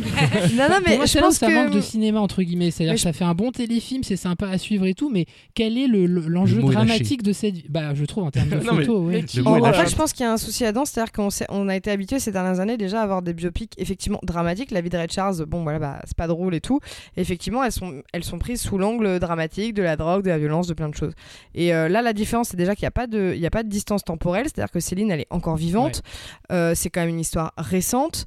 mais moi, je pense ça que manque de cinéma entre guillemets. C'est-à-dire que ça fait un bon téléfilm, c'est sympa à suivre et tout, mais quel est l'enjeu dramatique de cette vie? Je trouve en termes de photos. En fait, je pense qu'il y a un souci là-dedans, c'est-à-dire qu'on a été habitué ces dernières années déjà à avoir des biopics effectivement dramatiques. La vie de Ray Charles, c'est pas drôle et tout. Et effectivement, elles sont prises sous l'angle dramatique de la drogue, de la violence, de plein de choses. Et là, la différence, c'est déjà qu'il n'y a pas de distance temporelle, c'est-à-dire que Céline, elle est encore vivante. Ouais. C'est quand même une histoire récente.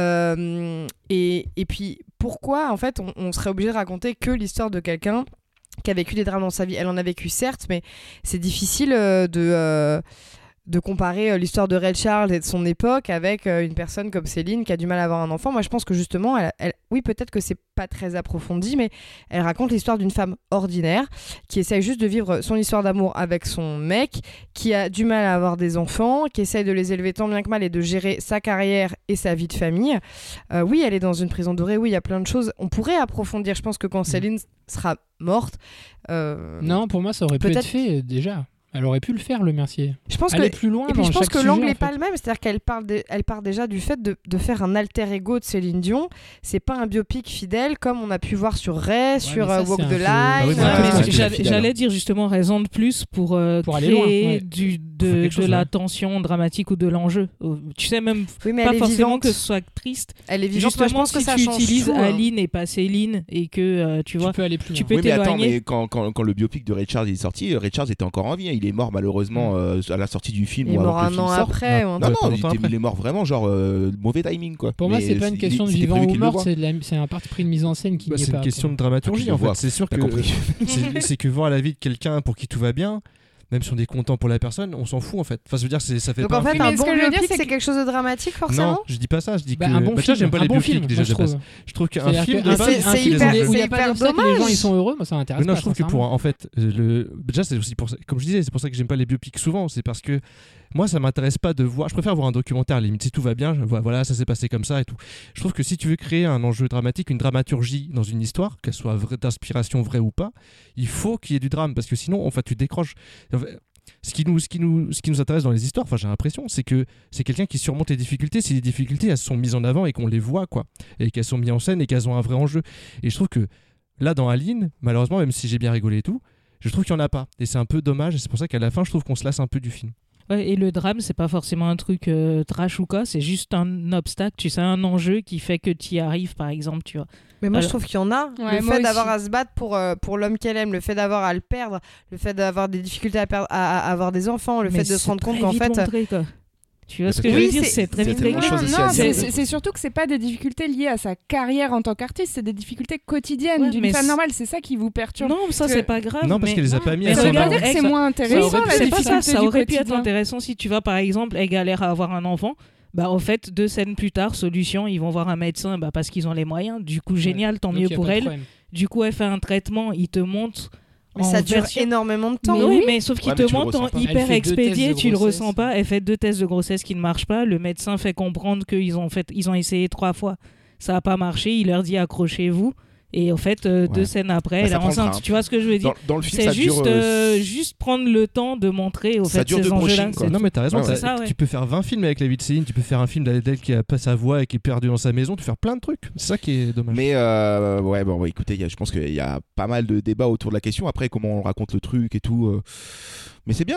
Et puis, pourquoi, en fait, on serait obligé de raconter que l'histoire de quelqu'un qui a vécu des drames dans sa vie? Elle en a vécu, certes, mais c'est difficile comparer l'histoire de Ray Charles et de son époque avec une personne comme Céline qui a du mal à avoir un enfant. Moi, je pense que justement, oui, peut-être que c'est pas très approfondi, mais elle raconte l'histoire d'une femme ordinaire qui essaye juste de vivre son histoire d'amour avec son mec, qui a du mal à avoir des enfants, qui essaye de les élever tant bien que mal et de gérer sa carrière et sa vie de famille. Oui, elle est dans une prison dorée, oui, il y a plein de choses. On pourrait approfondir, je pense que quand Céline sera morte... Non, pour moi, ça aurait pu être fait déjà. Elle aurait pu le faire, Le Mercier. Je pense aller plus loin. Et puis dans je pense chaque que sujet, l'angle en n'est fait. pas le même, c'est-à-dire qu'elle part déjà du fait de faire un alter ego de Céline Dion. C'est pas un biopic fidèle comme on a pu voir sur Ray, sur ça, Walk c'est the un peu- Line. J'allais dire justement raison de plus pour aller créer loin, ouais. de la tension dramatique ou de l'enjeu. Tu sais, même Oui, mais pas elle est forcément vivante. que ce soit triste. Elle est vivante. Moi, je Justement, pense que si ça tu change utilises tout, hein. Aline et pas Céline et que tu vois, peux aller plus tu loin. peux Oui, mais attends, t'éloigner. mais quand le biopic de Ray Charles est sorti, Ray Charles était encore en vie. Il est mort malheureusement à la sortie du film. Il est ou avant mort que le un film an sorte. après. Non, pas non, longtemps après. il est mort vraiment, genre mauvais timing quoi. Pour moi, Mais c'est pas une question de c'était vivant prévu ou qu'il le mort, voie. c'est un parti pris de mise en scène qui Bah, n'y est c'est pas. une question quoi. de dramaturgie Je en vois. fait. C'est sûr T'as que compris. c'est que voir la vie de quelqu'un pour qui tout va bien, même si on est content pour la personne, on s'en fout en fait. Enfin, je veux dire, ça fait Donc pas en fait, film. un Mais ce bon que je veux dire, biopic, c'est c'est que- quelque chose de dramatique forcément. Non, je dis pas ça. Je dis que Un bon déjà, film, j'aime pas un les bon biopics film, déjà moi, je de base. trouve. Je trouve qu'un C'est-à-dire film que de base, c'est un film hyper- où il n'y c'est a pas hyper d'obstacle, les gens dommage. ils sont heureux, moi ça m'intéresse non, pas. je trouve que sincèrement. pour en fait déjà c'est aussi pour ça, comme je disais, c'est pour ça que j'aime pas les biopics souvent, c'est parce que moi ça m'intéresse pas de voir, je préfère voir un documentaire à la limite si tout va bien, je vois voilà, ça s'est passé comme ça et tout. Je trouve que si tu veux créer un enjeu dramatique, une dramaturgie dans une histoire, qu'elle soit d'inspiration vraie ou pas, il faut qu'il y ait du drame parce que sinon en fait tu décroches. Ce qui nous intéresse dans les histoires, enfin j'ai l'impression, c'est que c'est quelqu'un qui surmonte les difficultés. Si les difficultés elles sont mises en avant et qu'on les voit quoi, et qu'elles sont mises en scène et qu'elles ont un vrai enjeu. Et je trouve que là dans Aline, malheureusement, même si j'ai bien rigolé et tout, je trouve qu'il n'y en a pas. Et c'est un peu dommage. Et c'est pour ça qu'à la fin, je trouve qu'on se lasse un peu du film. Ouais, et le drame, c'est pas forcément un truc trash ou quoi, c'est juste un obstacle, tu sais, un enjeu qui fait que tu y arrives, par exemple, tu vois. Mais moi, je Alors- trouve qu'il y en a. Ouais, Le moi fait d'avoir aussi. à se battre pour l'homme qu'elle aime, le fait d'avoir à le perdre, le fait d'avoir des difficultés à avoir des enfants, le Mais fait de se c'est rendre compte très qu'en vite fait. montré, quoi. Tu vois ce que Oui, je veux dire, c'est- c'est très c'est vite tellement réglé. de choses aussi à Non, dire. c'est surtout que c'est pas des difficultés liées à sa carrière en tant qu'artiste, c'est des difficultés quotidiennes Ouais, d'une mais femme c'est- normale. C'est ça qui vous perturbe. Non, ça Que- c'est pas grave. Non, parce mais- qu'elle les a pas mis mais à Ça veut son pas regarde, dire que elle, c'est ça- moins ça intéressant aurait- la c'est pas difficulté ça, ça du aurait pu être quotidien. intéressant si tu vois par exemple, elle galère à avoir un enfant. Bah en fait, 2 scènes plus tard, solution, ils vont voir un médecin parce qu'ils ont les moyens. Du coup, génial, tant Donc, mieux y a pour pas de elle. problème. Du coup, elle fait un traitement, il te montre. Mais en ça dure version- énormément de temps. Mais oui, mais sauf qu'il Ouais, mais te tu le montre en ressens pas. Elle hyper fait 2 expédié, tests de tu le grossesse. ressens pas. Elle fait 2 tests de grossesse qui ne marchent pas. Le médecin fait comprendre qu'ils ont essayé 3 fois. Ça n'a pas marché. Il leur dit accrochez-vous. Et en fait, 2 scènes après, Bah, elle est ça prend le enceinte. train. Tu vois ce que je veux dire? Dans le film, C'est ça dure. juste prendre le temps de montrer au Ça fait dure ces de enjeux-là. brushing, quoi. c'est Non, tout. mais t'as raison. Ouais, t'as- c'est ça, ouais. Tu peux faire 20 films avec la vie de Céline, tu peux faire un film d'Adèle qui a pas sa voix et qui est perdu dans sa maison, tu peux faire plein de trucs. C'est ça qui est dommage. Mais ouais, bon, écoutez, je pense qu'il y a pas mal de débats autour de la question. Après, comment on raconte le truc et tout. Mais c'est bien,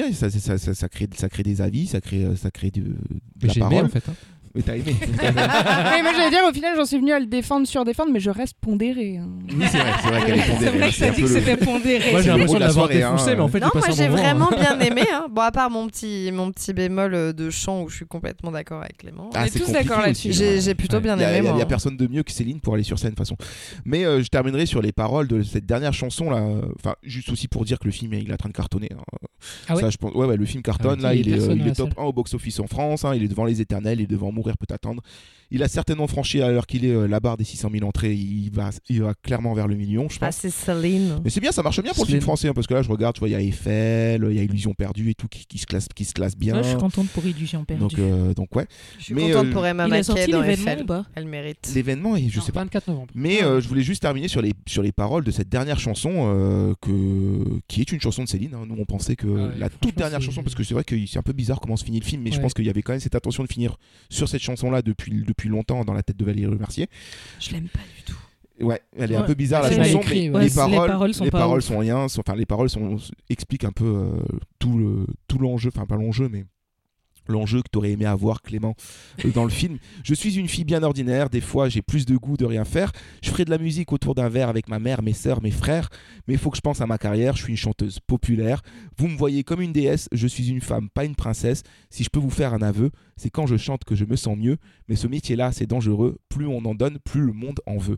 ça crée des avis, ça crée de Mais la j'ai aimé parole. en fait. hein. Mais t'as aimé. Ouais, moi j'allais dire au final j'en suis venue à le défendre, surdéfendre, mais je reste pondérée. hein. Oui, c'est vrai qu'elle est C'est pondérée. vrai que C'est t'as un dit peu que le- c'était pondéré. Moi j'ai le l'impression gros de de la l'avoir soirée, défoncé, hein. mais en fait Non, j'ai moi passé un j'ai bon moment, vraiment hein. bien aimé. Hein. Bon, à part mon petit bémol de chant où je suis complètement d'accord avec Clément. Ah, On est c'est tous compliqué d'accord là-dessus. aussi, hein. J'ai plutôt Ouais. bien Il y a- aimé. il y a moi. personne de mieux que Céline pour aller sur scène de toute façon. Mais je terminerai sur les paroles de cette dernière chanson là. Enfin, juste aussi pour dire que le film il est en train de cartonner. hein. Ah ouais Ça, je pense. Ouais, le film cartonne. Ah, là, il y a personne il à est la top salle. 1 au box-office en France. Hein, il est devant Les Éternels, il est devant Mourir peut attendre. Il a certainement franchi à l'heure qu'il est la barre des 600 000 entrées. Il va clairement vers le million, je Ah, pense. c'est Céline. Mais c'est bien, ça marche bien pour le film Céline. français hein, parce que là, je regarde, tu vois, il y a Eiffel, il y a Illusion perdue et tout qui se classe bien. Ouais, je suis contente pour Illusion perdue. Donc ouais. Je suis Mais, contente pour Emma Il a sorti Mackey dans l'événement Eiffel. ou pas? Elle mérite. L'événement, et je sais pas. 24 novembre. Mais je voulais juste terminer sur les paroles de cette dernière chanson qui est une chanson de Céline. hein. Nous, on pensait que Ouais, la toute franchement, dernière c'est- chanson, parce que c'est vrai que c'est un peu bizarre comment se finit le film, mais je Ouais. pense qu'il y avait quand même cette intention de finir sur cette chanson-là depuis longtemps dans la tête de Valérie Lemercier. Je l'aime pas du tout. Ouais, elle est un Ouais. peu bizarre la C'est mal chanson, écrit, mais ouais. les paroles sont pas ouf. sont rien. Enfin, les paroles expliquent un peu tout l'enjeu, enfin pas l'enjeu, mais l'enjeu que t'aurais aimé avoir, Clément, dans le film. Je suis une fille bien ordinaire, des fois j'ai plus de goût de rien faire. Je ferai de la musique autour d'un verre avec ma mère, mes sœurs, mes frères, mais il faut que je pense à ma carrière, je suis une chanteuse populaire. Vous me voyez comme une déesse, je suis une femme, pas une princesse. Si je peux vous faire un aveu, c'est quand je chante que je me sens mieux, mais ce métier-là, c'est dangereux. Plus on en donne, plus le monde en veut.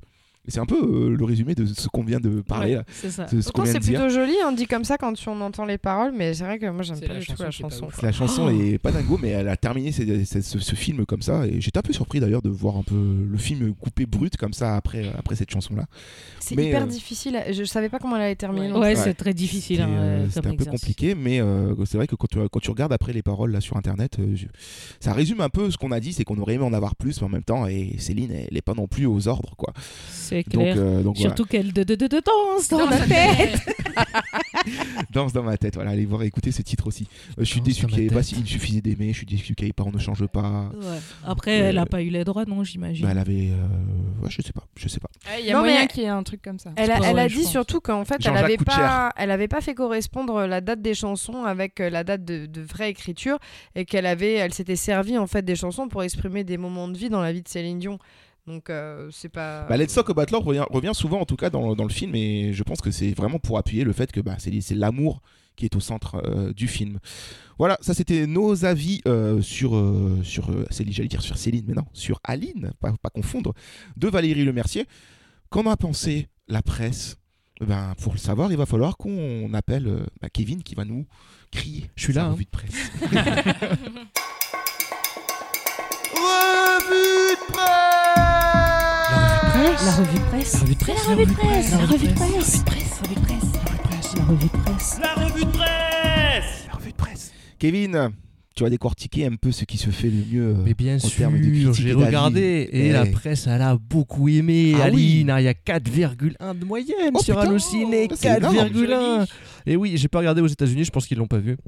C'est un peu le résumé de ce qu'on vient de parler. Là. C'est ça. De ce qu'on Pourtant, vient c'est de dire. plutôt joli, on dit comme ça quand on entend les paroles, mais c'est vrai que moi j'aime pas du tout la chanson. La chanson est pas dingo, mais elle a terminé ce film comme ça. Et j'étais un peu surpris d'ailleurs de voir un peu le film coupé brut comme ça après cette chanson-là. C'est hyper difficile. Je savais pas comment elle allait terminer. Ouais, c'est très difficile. C'était un peu compliqué, mais c'est vrai que quand tu regardes après les paroles là sur internet, ça résume un peu ce qu'on a dit, c'est qu'on aurait aimé en avoir plus, mais en même temps, et Céline, elle est pas non plus aux ordres, quoi. C'est clair. Donc, surtout qu'elle danse dans ma tête. Danse dans ma tête. Voilà, allez voir, écouter ce titre aussi. Je suis déçu qu'il n'y ait pas Il suffisait d'aimer. Je suis déçu qu'il n'y ait pas On ne change pas. Ouais. Après, elle n'a pas eu les droits, non, j'imagine. Bah, elle avait. Ouais, je sais pas. Il y a moyen qu'il y ait un truc comme ça. Elle a dit surtout qu'en fait, Jean-Jacques elle avait pas fait correspondre la date des chansons avec la date de vraie écriture et elle s'était servie en fait des chansons pour exprimer des moments de vie dans la vie de Céline Dion. Donc c'est pas. Let's Talk About Love revient souvent en tout cas dans le film, et je pense que c'est vraiment pour appuyer le fait que c'est l'amour qui est au centre du film. Voilà, ça c'était nos avis sur Céline, j'allais dire sur Céline, mais non, sur Aline, pas confondre, de Valérie Lemercier. Qu'en a pensé la presse? Pour le savoir, il va falloir qu'on appelle Kevin qui va nous crier. Je suis là. Revue de presse. Revue de presse. La revue de presse. La revue de presse. La revue de presse. La revue de presse. La revue de presse. La revue de presse. La revue de presse. Kevin, tu vas décortiquer un peu ce qui se fait le mieux. Mais bien en sûr, termes de critique j'ai et d'avis. regardé et la presse elle a beaucoup aimé. Ah Aline, oui. il y a 4,1 de moyenne Oh, sur putain, Allociné, c'est énorme. 4,1. Et oui, j'ai pas regardé aux États-Unis, je pense qu'ils l'ont pas vu.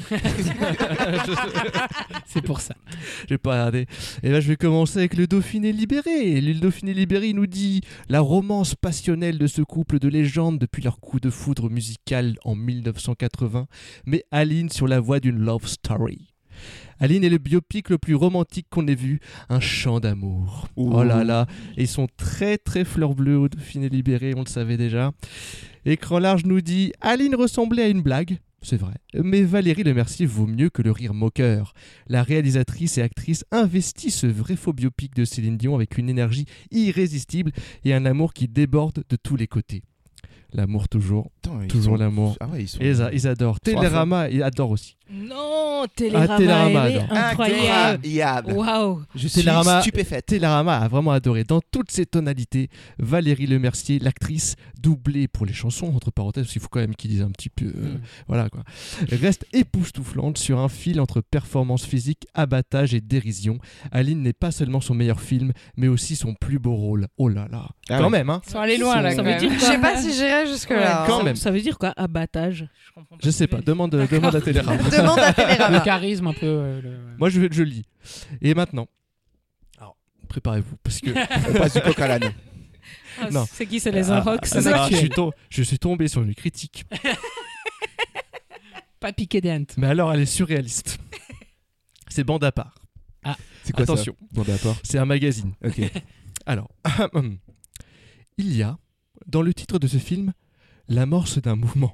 C'est pour ça. J'ai pas regardé. Et là, je vais commencer avec le Dauphiné libéré. Le Dauphiné libéré, il nous dit la romance passionnelle de ce couple de légende depuis leur coup de foudre musical en 1980 met Aline sur la voie d'une love story. Aline est le biopic le plus romantique qu'on ait vu, un chant d'amour. Ouh. Oh là là, et ils sont très très fleurs bleues au Dauphiné libéré, on le savait déjà. Écran large nous dit Aline ressemblait à une blague, c'est vrai, mais Valérie Lemercier vaut mieux que le rire moqueur. La réalisatrice et actrice investit ce vrai faux biopic de Céline Dion avec une énergie irrésistible et un amour qui déborde de tous les côtés. L'amour toujours, toujours l'amour. Ah ouais, ils sont... Et ils adorent. Télérama, ils adorent aussi. Non, Télérama, Télérama, elle est non. incroyable. Waouh. Je suis Télérama, stupéfaite. Télérama a vraiment adoré. Dans toutes ses tonalités, Valérie Lemercier, l'actrice, doublée pour les chansons, entre parenthèses, parce qu'il faut quand même qu'ils disent un petit peu... Voilà quoi. Reste époustouflante sur un fil entre performance physique, abattage et dérision. Aline n'est pas seulement son meilleur film, mais aussi son plus beau rôle. Oh là là. Ah quand ouais. même, hein. Ils sont allés loin là. Ça quand veut même. dire Je sais pas si j'irai jusque-là. Quand même. Ça veut dire quoi, abattage? Je sais pas, demande à Télérama. Demande à Télérama. Le charisme un peu. Moi je lis. Et maintenant, alors préparez-vous parce que On passe du coq à l'âne. Non. C'est qui? C'est les Inrocks? je suis tombé sur une critique. Pas piqué des hentes. Mais alors elle est surréaliste. C'est Bande à part. C'est quoi Attention. ça? Bon, d'accord. C'est un magazine. Ok. Alors, il y a dans le titre de ce film l'amorce d'un mouvement.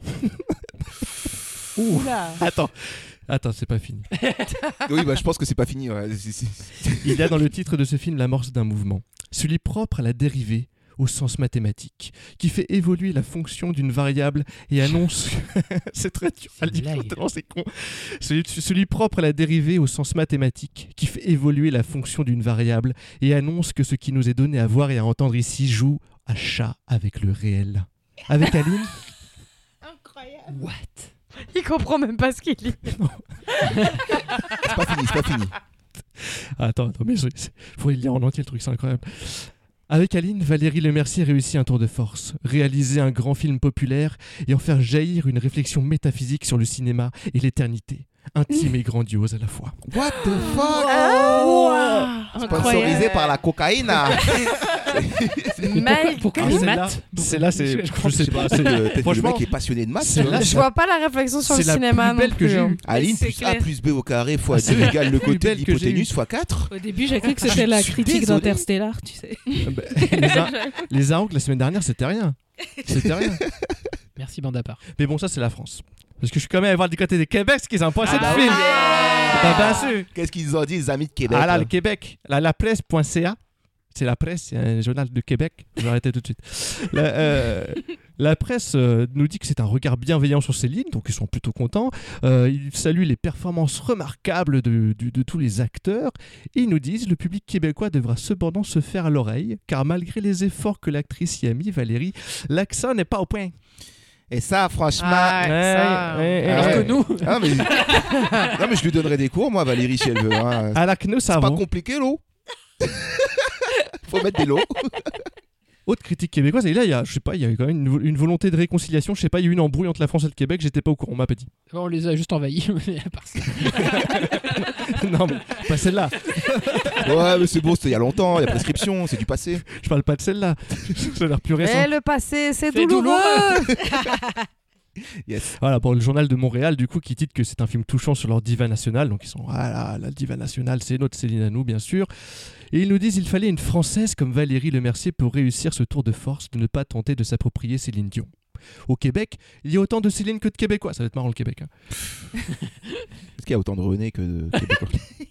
Oula. Attends, c'est pas fini. Oui, je pense que c'est pas fini. Ouais. Il y a dans le titre de ce film l'amorce d'un mouvement, celui propre à la dérivée au sens mathématique, qui fait évoluer la fonction d'une variable et annonce... c'est très dur à le dire, tellement c'est con. Celui propre à la dérivée au sens mathématique, qui fait évoluer la fonction d'une variable et annonce que ce qui nous est donné à voir et à entendre ici joue à chat avec le réel. Avec Aline. Incroyable. What? Il comprend même pas ce qu'il lit. C'est pas fini. Attends, mais faut le lire en entier le truc, c'est incroyable. Avec Aline, Valérie Lemercier réussit un tour de force, réaliser un grand film populaire et en faire jaillir une réflexion métaphysique sur le cinéma et l'éternité, intime et grandiose à la fois. What the fuck? Sponsorisé par la cocaïne. Pourquoi les maths? C'est là, je sais pas. Peut-être que le Franchement, mec est passionné de maths. c'est là, Je vois pas la réflexion sur le c'est la cinéma plus belle non que plus. j'ai hein. eue. Aline C'est plus clair. A plus B au carré fois C'est 2 la égale le plus côté de belle que j'ai l'hypoténuse fois 4. Au début, j'ai cru que c'était la suis critique désolé. d'Interstellar, tu sais. Les Arocs la semaine dernière, c'était rien. Merci, bande à part. Mais bon, ça, c'est la France. Parce que je suis quand même allé voir du côté des Québec, ce qu'ils ont pensé bah de film. oui. Bah, bien sûr. Qu'est-ce qu'ils ont dit, les amis de Québec? Ah là, là le Québec, la place.ca. C'est la presse, c'est un journal de Québec. Je vais arrêter tout de suite. La presse nous dit que c'est un regard bienveillant sur Céline, donc ils sont plutôt contents. Ils saluent les performances remarquables de tous les acteurs. Et ils nous disent le public québécois devra cependant se faire à l'oreille, car malgré les efforts que l'actrice y a mis, Valérie, l'accent n'est pas au point. Et ça, franchement... Alors que nous... non, mais je lui donnerai des cours, moi, Valérie, si elle veut. Hein. Alors que nous, ça c'est va. pas compliqué, l'eau. Faut mettre des lots. Autre critique québécoise, et là, il y a quand même une volonté de réconciliation. Je sais pas, il y a eu une embrouille entre la France et le Québec, j'étais pas au courant, on m'a pas dit. On les a juste envahis. Mais à part ça. Non, mais pas celle-là. Ouais, mais c'est bon, c'était il y a longtemps, il y a prescription, c'est du passé. Je parle pas de celle-là. Ça a l'air plus récent. Et le passé, c'est douloureux. Yes. Voilà, pour le journal de Montréal, du coup, qui titre que c'est un film touchant sur leur diva nationale. Donc ils sont, la diva nationale, c'est notre Céline à nous, bien sûr. Et ils nous disent qu'il fallait une Française comme Valérie Lemercier pour réussir ce tour de force de ne pas tenter de s'approprier Céline Dion. Au Québec, il y a autant de Céline que de Québécois. Ça va être marrant le Québec. Hein. Est-ce qu'il y a autant de René que de Québécois?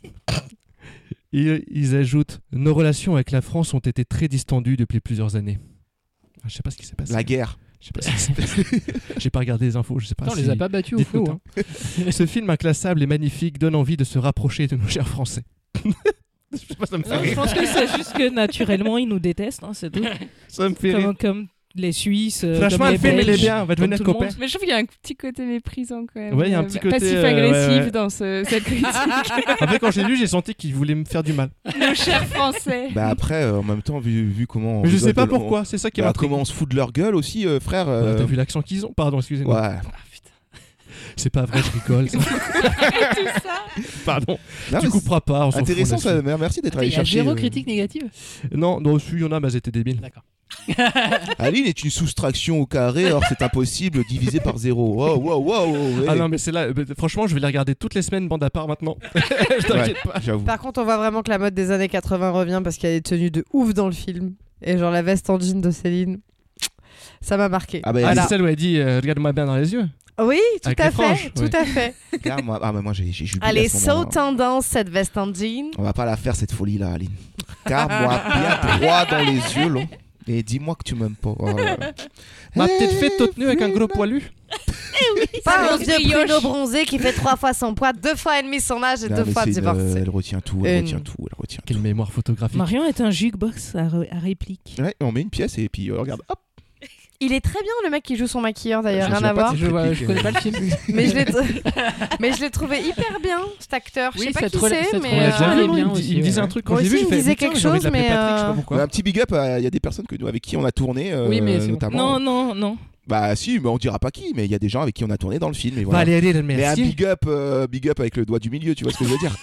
Et ils ajoutent « Nos relations avec la France ont été très distendues depuis plusieurs années. » Je sais pas ce qui s'est passé. La guerre. Je sais pas si j'ai pas regardé les infos, je sais pas. On les a pas battus au flou. Hein. Ce film inclassable et magnifique donne envie de se rapprocher de nos chers Français. Je sais pas, ça me fait rire. Je pense que c'est juste que naturellement ils nous détestent, hein, c'est tout. Ça me fait rire. Comme les Suisses. Franchement, comme le film il Belges, est bien, on va devenir copains. Mais je trouve qu'il y a un petit côté méprisant quand même. Ouais, il y a un petit côté passif-agressif dans cette critique. En fait, quand j'ai lu, j'ai senti qu'il voulait me faire du mal. Nos chers Français. Bah après, en même temps, vu comment... Mais je sais pas pourquoi, c'est ça qui m'a... Comment on se fout de leur gueule aussi, frère. T'as vu l'accent qu'ils ont? Pardon, excusez-moi. Ouais. C'est pas vrai, je rigole. Ça. Pardon. Non, tu couperas pas. On intéressant, ça. Merci d'être allé chercher. Il y a zéro critique négative. Non, il y en a, mais elles étaient débiles. D'accord. Aline est une soustraction au carré, or c'est impossible, divisé par 0. Wow. Hey. Ah non, mais c'est là. Franchement, je vais les regarder toutes les semaines, bande à part maintenant. Je t'inquiète pas. J'avoue. Par contre, on voit vraiment que la mode des années 80 revient parce qu'il y a des tenues de ouf dans le film. Et genre la veste en jean de Céline, ça m'a marqué. Ah, bah, c'est celle où elle dit regarde-moi bien dans les yeux. Oui, tout avec à les fait, franges, tout à fait. Regarde, moi j'ai jubilé. Elle est so tendance cette veste en jean. On va pas la faire cette folie là, Aline. Regarde-moi bien droit dans les yeux, là. Et dis-moi que tu m'aimes pas. Ma petite fille toute nue avec un gros poilu. Pas un vieux Bruno bronzé qui fait 3 fois son poids, 2 fois et demi son âge et 2 fois divorcé. Elle retient tout, elle retient tout. Quelle mémoire photographique. Marion est un jukebox à réplique. Ouais, on met une pièce et puis regarde, hop. Il est très bien le mec qui joue son maquilleur d'ailleurs, Je rien à voir. Je connais pas le film. Mais je l'ai trouvé hyper bien cet acteur. Je sais pas qui c'est, mais il me disait un truc quand j'ai vu. Il me disait quelque chose, mais un petit big up. Il y a des personnes avec qui on a tourné, notamment. Non. Bah si, mais on dira pas qui, mais il y a des gens avec qui on a tourné dans le film. Et voilà. Valérie Lemercier. Mais un big up avec le doigt du milieu, tu vois ce que je veux dire?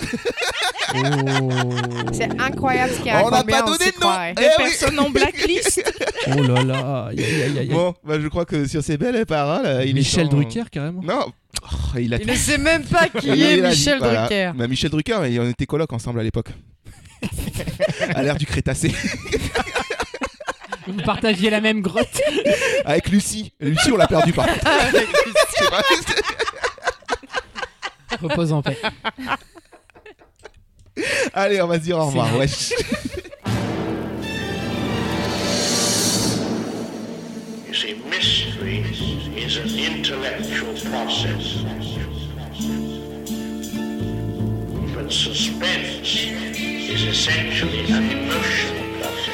C'est incroyable ce qu'il y a. On n'a pas donné de nom. Des personnes en blacklist. Oh là là. Bon, je crois que sur ces belles paroles, Michel Drucker carrément. Non. Il ne sait même pas qui est Michel Drucker. Bah, Michel Drucker, on était colocs ensemble à l'époque. À l'ère du Crétacé. Vous partagiez la même grotte. Avec Lucie. Lucie, on l'a perdu par contre. Repose en paix. Allez, on va se dire au revoir. Wesh. You see, mystery is an intellectual process. But suspense is essentially an emotional process.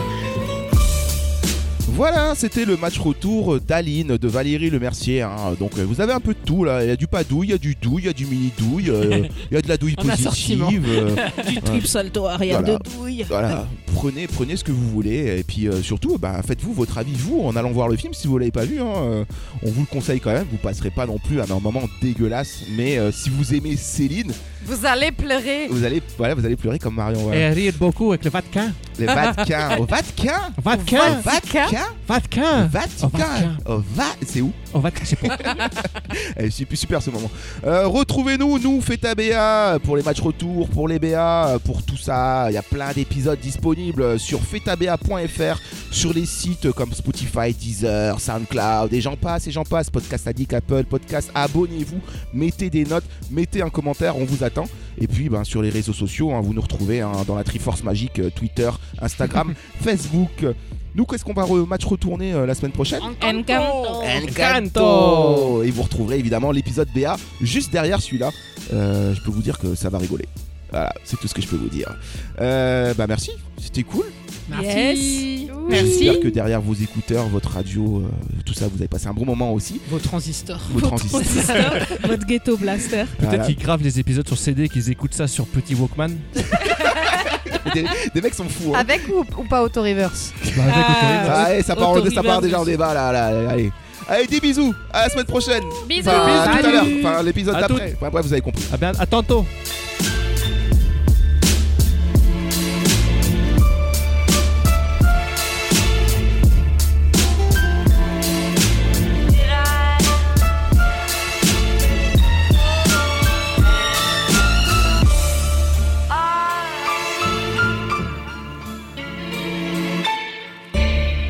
Voilà, c'était le match retour d'Aline, de Valérie Lemercier. Hein. Donc vous avez un peu de tout là. Il y a du padouille, il y a du douille, il y a du mini douille, il y a de la douille positive. Du trip salto arrière de douille. Voilà, prenez ce que vous voulez. Et puis surtout, faites-vous votre avis, vous, en allant voir le film. Si vous ne l'avez pas vu, on vous le conseille quand même. Vous passerez pas non plus un moment dégueulasse. Mais si vous aimez Céline, vous allez pleurer. Vous allez pleurer comme Marion. Voilà. Et rire beaucoup avec le Vatican. Le Vatican. Au Vatican. C'est où? Au Vatican, c'est pas. C'est super ce moment. Retrouvez-nous, nous, Feta BA, pour les matchs retour, pour les BA, pour tout ça. Il y a plein d'épisodes disponibles sur fetabA.fr, sur les sites comme Spotify, Deezer, SoundCloud, et j'en passe, Podcast Addict, Apple Podcast. Abonnez-vous, mettez des notes, mettez un commentaire, on vous attend. Et puis sur les réseaux sociaux, vous nous retrouvez dans la Triforce Magique, Twitter, Instagram, Facebook. Nous, qu'est-ce qu'on va match retourner la semaine prochaine? Encanto. Et vous retrouverez évidemment l'épisode BA juste derrière celui-là. Je peux vous dire que ça va rigoler. Voilà, c'est tout ce que je peux vous dire. Merci, c'était cool. Merci. Merci. J'espère que derrière vos écouteurs, votre radio, tout ça, vous avez passé un bon moment aussi. Vos transistors. Votre ghetto blaster. Peut-être qu'ils gravent les épisodes sur CD, qu'ils écoutent ça sur petit Walkman. des mecs sont fous. Avec ou pas auto-reverse? Avec auto-reverse. Allez, ça part déjà en débat là. Allez, des bisous. À la semaine prochaine. Bisous. Tout à l'heure. L'épisode d'après. Bref, vous avez compris. À tantôt.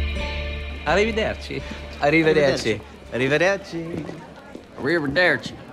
Arrivederci. Arrivederci. Arrivederci. Arrivederci.